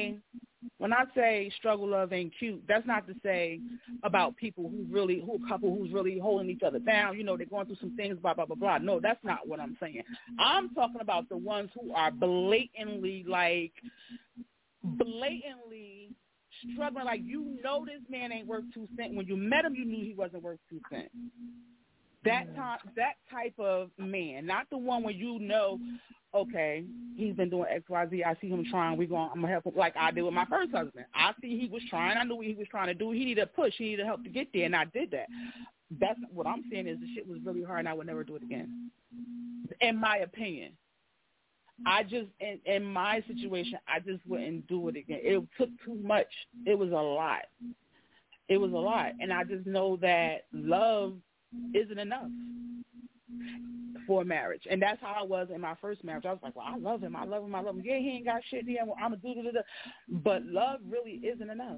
say struggle love ain't cute, that's not to say about people a couple who's really holding each other down. You know, they're going through some things, blah, blah, blah, blah. No, that's not what I'm saying. I'm talking about the ones who are blatantly struggling. Like, you know, this man ain't worth 2 cents. When you met him, you knew he wasn't worth 2 cents. That type of man, not the one where you know, okay, he's been doing X, Y, Z. I see him trying. I'm gonna help him like I did with my first husband. I see he was trying. I knew what he was trying to do. He needed a push. He needed help to get there, and I did that. That's what I'm saying is the shit was really hard, and I would never do it again. In my opinion, I just in my situation, I just wouldn't do it again. It took too much. It was a lot. It was a lot, and I just know that love isn't enough for marriage, and that's how I was in my first marriage. I was like, well, I love him. Yeah, he ain't got shit. Yeah, I'm a do. But love really isn't enough,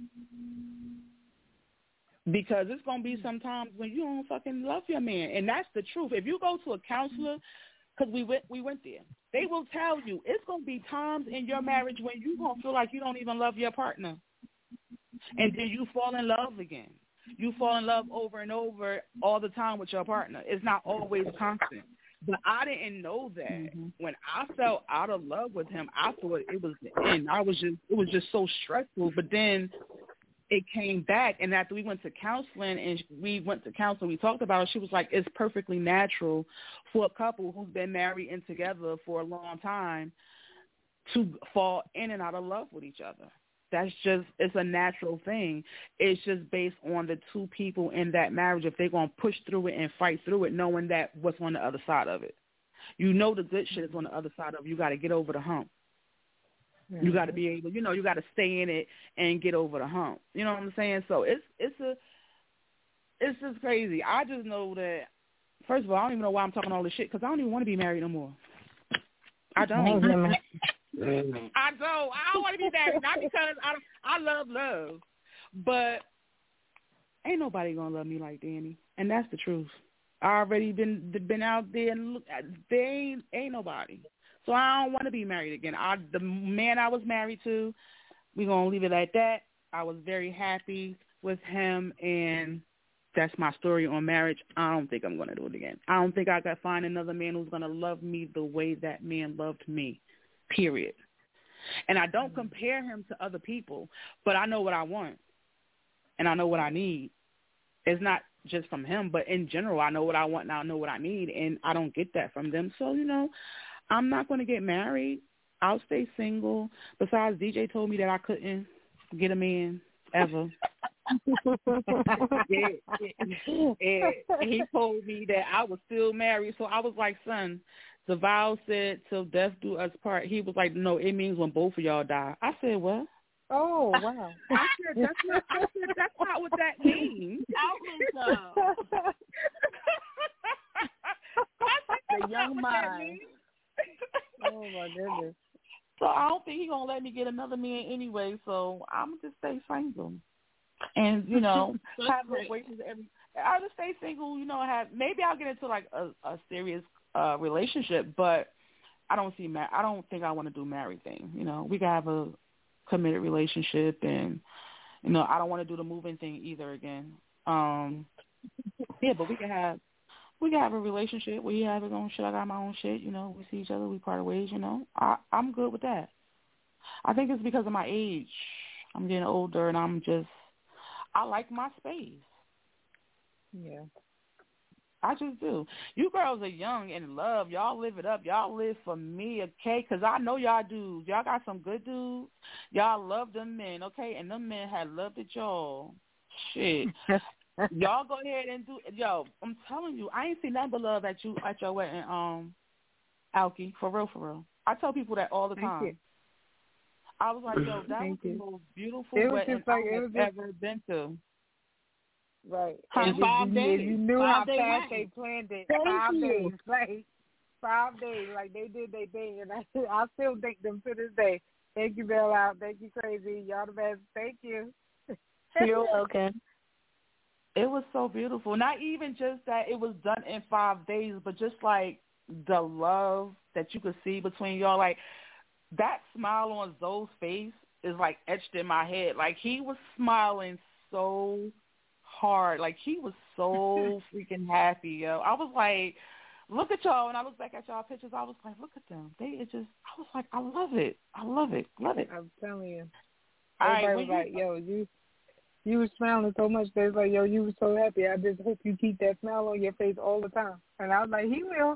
because it's gonna be some times when you don't fucking love your man, and that's the truth. If you go to a counselor, because we went there, they will tell you it's gonna be times in your marriage when you gonna feel like you don't even love your partner, and then you fall in love again. You fall in love over and over all the time with your partner. It's not always constant. But I didn't know that. Mm-hmm. When I fell out of love with him, I thought it was the end. It was just so stressful. But then it came back, and after we went to counseling, we talked about it. She was like, it's perfectly natural for a couple who's been married and together for a long time to fall in and out of love with each other. It's a natural thing. It's just based on the two people in that marriage, if they're going to push through it and fight through it, knowing that what's on the other side of it. You know the good shit is on the other side of it. You got to get over the hump. Mm-hmm. You got to be able, you got to stay in it and get over the hump. You know what I'm saying? So it's just crazy. I just know that, first of all, I don't even know why I'm talking all this shit, because I don't even want to be married no more. I don't. I don't want to be married, not because I love love, but ain't nobody gonna love me like Danny, and that's the truth. I already been out there, and look, there ain't nobody, so I don't want to be married again. The man I was married to, we gonna leave it at that. I was very happy with him, and that's my story on marriage. I don't think I'm gonna do it again. I don't think I could find another man who's gonna love me the way that man loved me. Period. And I don't compare him to other people, but I know what I want, and I know what I need. It's not just from him, but in general, I know what I want and I know what I need, and I don't get that from them. So, I'm not going to get married. I'll stay single. Besides, DJ told me that I couldn't get a man ever. He told me that I was still married, so I was like, son, the vow said till death do us part. He was like, no, it means when both of y'all die. I said, what? Oh, wow. I said, that's not what that means. The young mind. Oh, my goodness. So I don't think he's going to let me get another man anyway, so I'm going to just stay single. And, have relations I'll just stay single, maybe I'll get into like a serious relationship, but I don't think I want to do married thing. We can have a committed relationship, and I don't want to do the moving thing either again. Yeah, but we can have a relationship where he has his own shit, I got my own shit. We see each other, we part ways. I'm good with that. I think it's because of my age. I'm getting older, and I like my space. Yeah. I just do. You girls are young and in love. Y'all live it up. Y'all live for me, okay? Because I know y'all dudes. Y'all got some good dudes. Y'all love them men, okay? And them men had loved it, y'all. Shit. Y'all go ahead and do it. Yo, I'm telling you, I ain't seen nothing but love at your wedding, Alki. For real. I tell people that all the time. I was like, yo, that was the most beautiful wedding I've ever been to. Right. In 5 days. You knew how fast they planned it. 5 days. Like 5 days. Like they did their thing, and I still thank them to this day. Thank you, Bell Out. Thank you, Crazy. Y'all the best. Thank you. You're welcome. It was so beautiful. Not even just that it was done in 5 days, but just like the love that you could see between y'all. Like that smile on Zoe's face is like etched in my head. Like he was smiling so hard. Like he was so freaking happy, yo. I was like, look at y'all. When I look back at y'all pictures, I was like, look at them. I was like, I love it. Love it. I'm telling you. All right, was like, yo, You were smiling so much that it's like, yo, you were so happy. I just hope you keep that smile on your face all the time. And I was like, he will.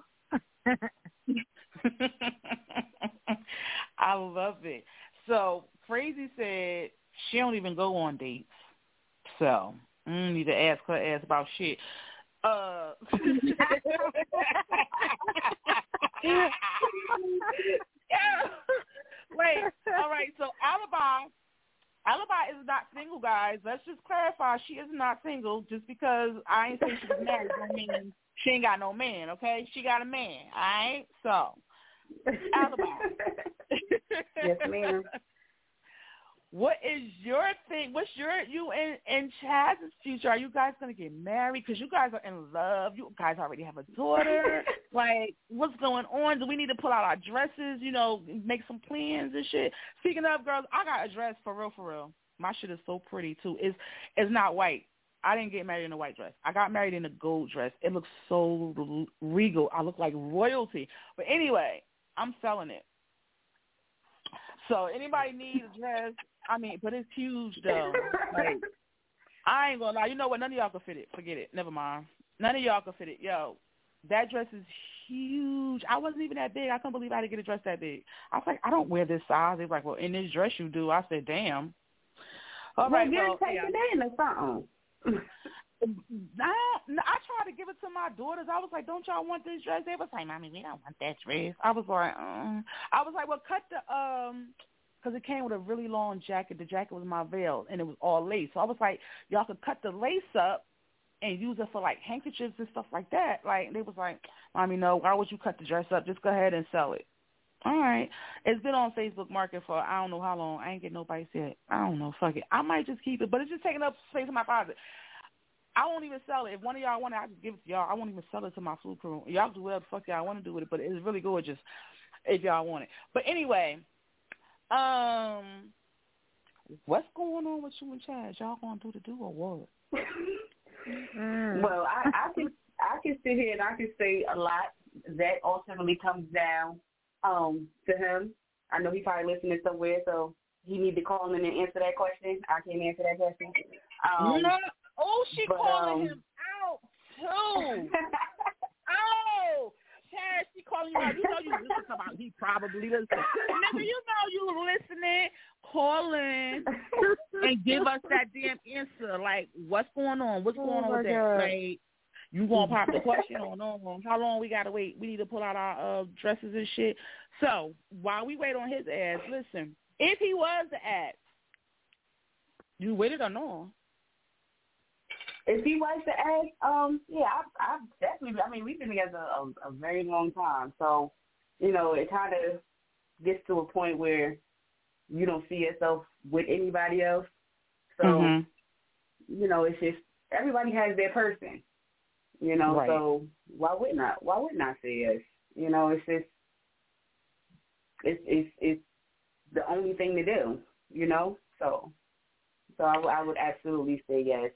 I love it. So Crazy said she don't even go on dates. So I need to ask her ass about shit. Wait, all right, so Alibi is not single, guys. Let's just clarify. She is not single. Just because I ain't saying she was married don't mean she ain't got no man, okay? She got a man, all right? So, Alibi. Yes, ma'am. What is your thing? What's you and Chaz's future? Are you guys going to get married? Because you guys are in love. You guys already have a daughter. Like, what's going on? Do we need to pull out our dresses, make some plans and shit? Speaking of, girls, I got a dress for real. My shit is so pretty, too. It's not white. I didn't get married in a white dress. I got married in a gold dress. It looks so regal. I look like royalty. But anyway, I'm selling it. So anybody needs a dress, but it's huge, though. Like, I ain't gonna lie. You know what? None of y'all can fit it. Forget it. Never mind. None of y'all can fit it. Yo, that dress is huge. I wasn't even that big. I couldn't believe I didn't get a dress that big. I was like, I don't wear this size. They were like, well, in this dress you do. I said, damn. All right, well, take it in or something. I tried to give it to my daughters. I was like, don't y'all want this dress? They was like, Mommy, we don't want that dress. I was like, well, cut the, because it came with a really long jacket. The jacket was my veil, and it was all lace. So I was like, y'all could cut the lace up and use it for, like, handkerchiefs and stuff like that. Like, they was like, Mommy, no, why would you cut the dress up? Just go ahead and sell it. All right. It's been on Facebook Market for I don't know how long. I ain't get nobody yet. I don't know. Fuck it. I might just keep it, but it's just taking up space in my closet. I won't even sell it. If one of y'all want it, I just give it to y'all. I won't even sell it to my food crew. Y'all do whatever the fuck y'all want to do with it, but it's really gorgeous if y'all want it. But anyway, what's going on with you and Chaz? Y'all going to do or what? Well, I can sit here and I can say a lot. That ultimately comes down to him. I know he's probably listening somewhere, so he need to call in and answer that question. I can't answer that question. No. Oh, she calling him out too. Oh, Chaz, she calling you out. You know you listen about. He probably listen. Nigga, you know you listening. Call in and give us that damn answer. Like, what's going on? What's going on with that? Like, you gonna pop the question on? How long we gotta wait? We need to pull out our dresses and shit. So while we wait on his ass, listen. If he was to ask, you with it or no? If he was to ask, yeah, I definitely. I mean, we've been together a very long time, so it kind of gets to a point where you don't see yourself with anybody else. So, it's just everybody has their person, Right. So why wouldn't I say yes? It's just it's the only thing to do, So I would absolutely say yes.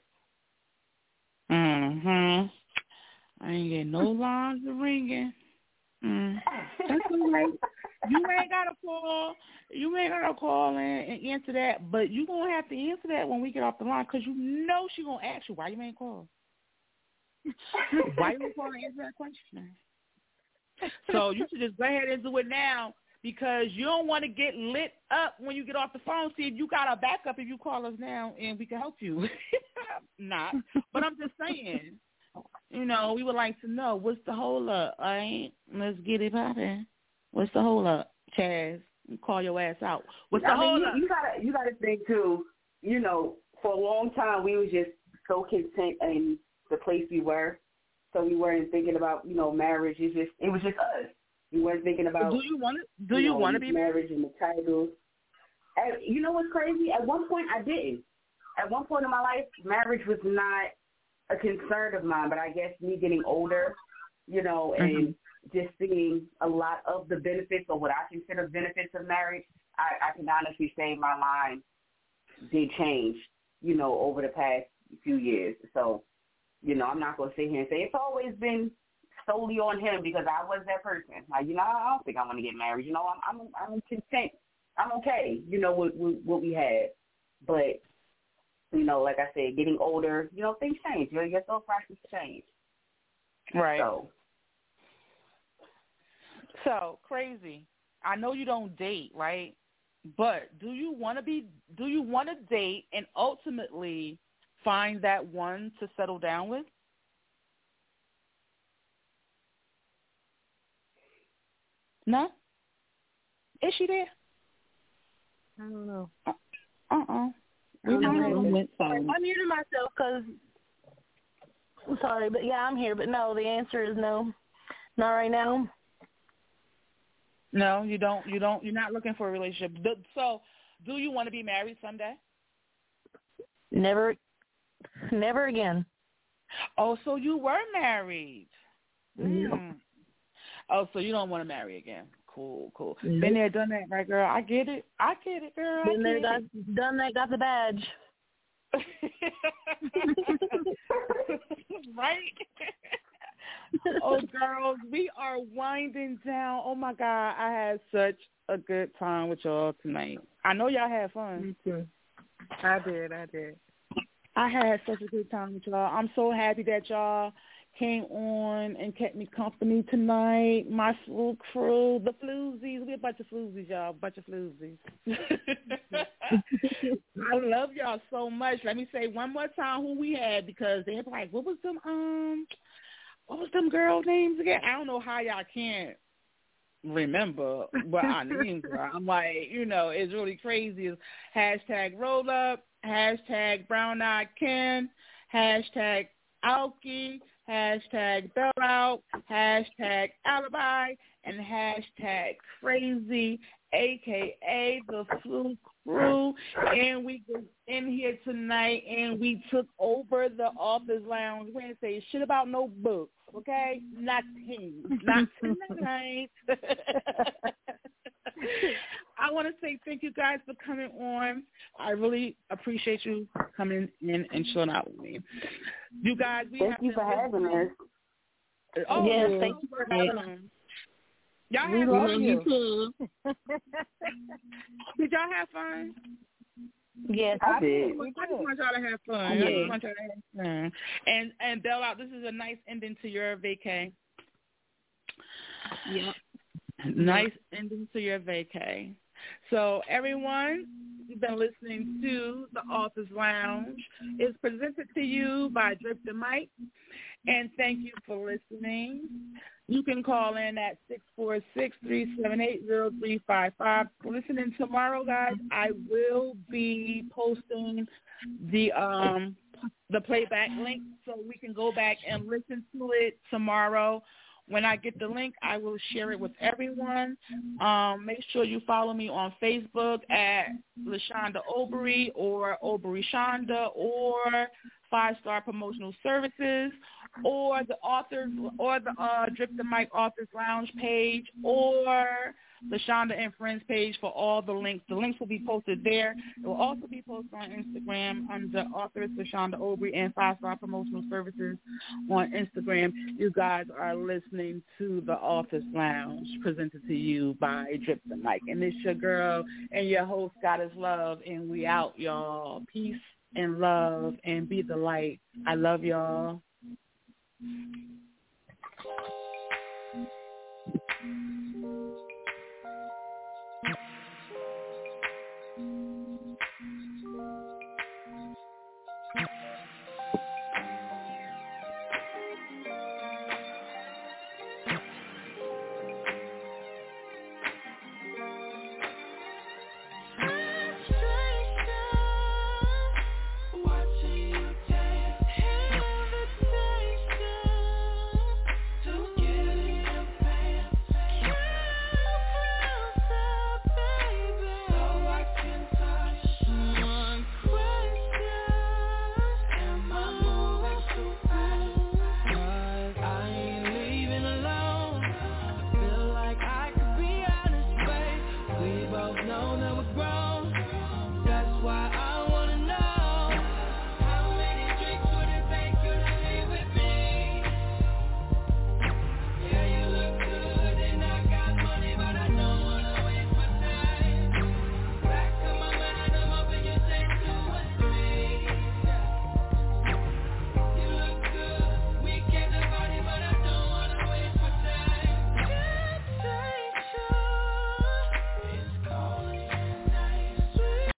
I ain't getting no lines ringing. That's all right. You ain't gotta call. You ain't gotta call and answer that. But you gonna have to answer that when we get off the line, because she gonna ask you why you ain't call. Why you ain't call and answer that question? So you should just go ahead and do it now, because you don't want to get lit up when you get off the phone. See if you got a backup if you call us now, and we can help you. Not, but I'm just saying. We would like to know what's the hold up. All right, let's get it poppin'. What's the hold up, Chaz? Call your ass out. What's the hold up? You gotta think too. For a long time we was just so content in the place we were, so we weren't thinking about marriage. It was just us. We weren't thinking about. Do you want to be married and the titles? And you know what's crazy? At one point I didn't. At one point in my life, marriage was not a concern of mine, but I guess me getting older, and just seeing a lot of the benefits, or what I consider benefits of marriage, I can honestly say my mind did change, over the past few years. So, I'm not going to sit here and say it's always been solely on him because I was that person. Like, I don't think I want to get married. I'm content. I'm okay, with what we had. But you know, like I said, getting older, you know, things change. Your thought process change. Right. So crazy. I know you don't date, right? But do you want to date and ultimately find that one to settle down with? No? Is she there? I don't know. I'm muting myself because I'm sorry, but yeah, I'm here. But no, the answer is no. Not right now. No, you don't. You're not looking for a relationship. So, do you want to be married someday? Never again. Oh, so you were married. Yep. Oh, so you don't want to marry again. Cool. Nope. Been there, done that, right, girl? I get it, girl. Been there, done that, got the badge. Right? Oh, girls, we are winding down. Oh, my God. I had such a good time with y'all tonight. I know y'all had fun. Me too. I did. I had such a good time with y'all. I'm so happy that y'all came on and kept me company tonight. My full crew, the floozies. We're a bunch of floozies, y'all. I love y'all so much. Let me say one more time who we had because they're like, what was them girl names again? I don't know how y'all can't remember what our names are. I'm like, you know, it's really crazy. It's #RollUp, #BrownEyed Ken, #Alki, #BellOut, #Alibi, and #Crazy, a.k.a. the Flu Crew. And we was in here tonight, and we took over the Office Lounge. We didn't say shit about no books, okay? Not tonight. I want to say thank you guys for coming on. I really appreciate you coming in and chilling out with me. You guys, thank you for having us. Oh, yes, thank you for having us. Y'all we have love fun? you too. Did y'all have fun? Yes, I did. I just want y'all to have fun. Yeah. I just want y'all to have fun. And BellOut, this is a nice ending to your vacay. Yep. Nice ending to your vacay. So everyone, you've been listening to The Office Lounge. It's presented to you by Drip the Mic. And thank you for listening. You can call in at 646-378-0355. Listening tomorrow, guys, I will be posting the playback link so we can go back and listen to it tomorrow. When I get the link, I will share it with everyone. Make sure you follow me on Facebook at LaShonda Obery or Obery Shonda or 5-Star Promotional Services or the authors or the Drip the Mic Office Lounge page or LaShonda and Friends page for all the links. The links will be posted there. It will also be posted on Instagram under authors LaShonda Obery and 5-Star Promotional Services on Instagram. You guys are listening to The Office Lounge presented to you by Drip the Mic. And it's your girl and your host, Goddess Love, and we out, y'all. Peace and love and be the light. I love y'all.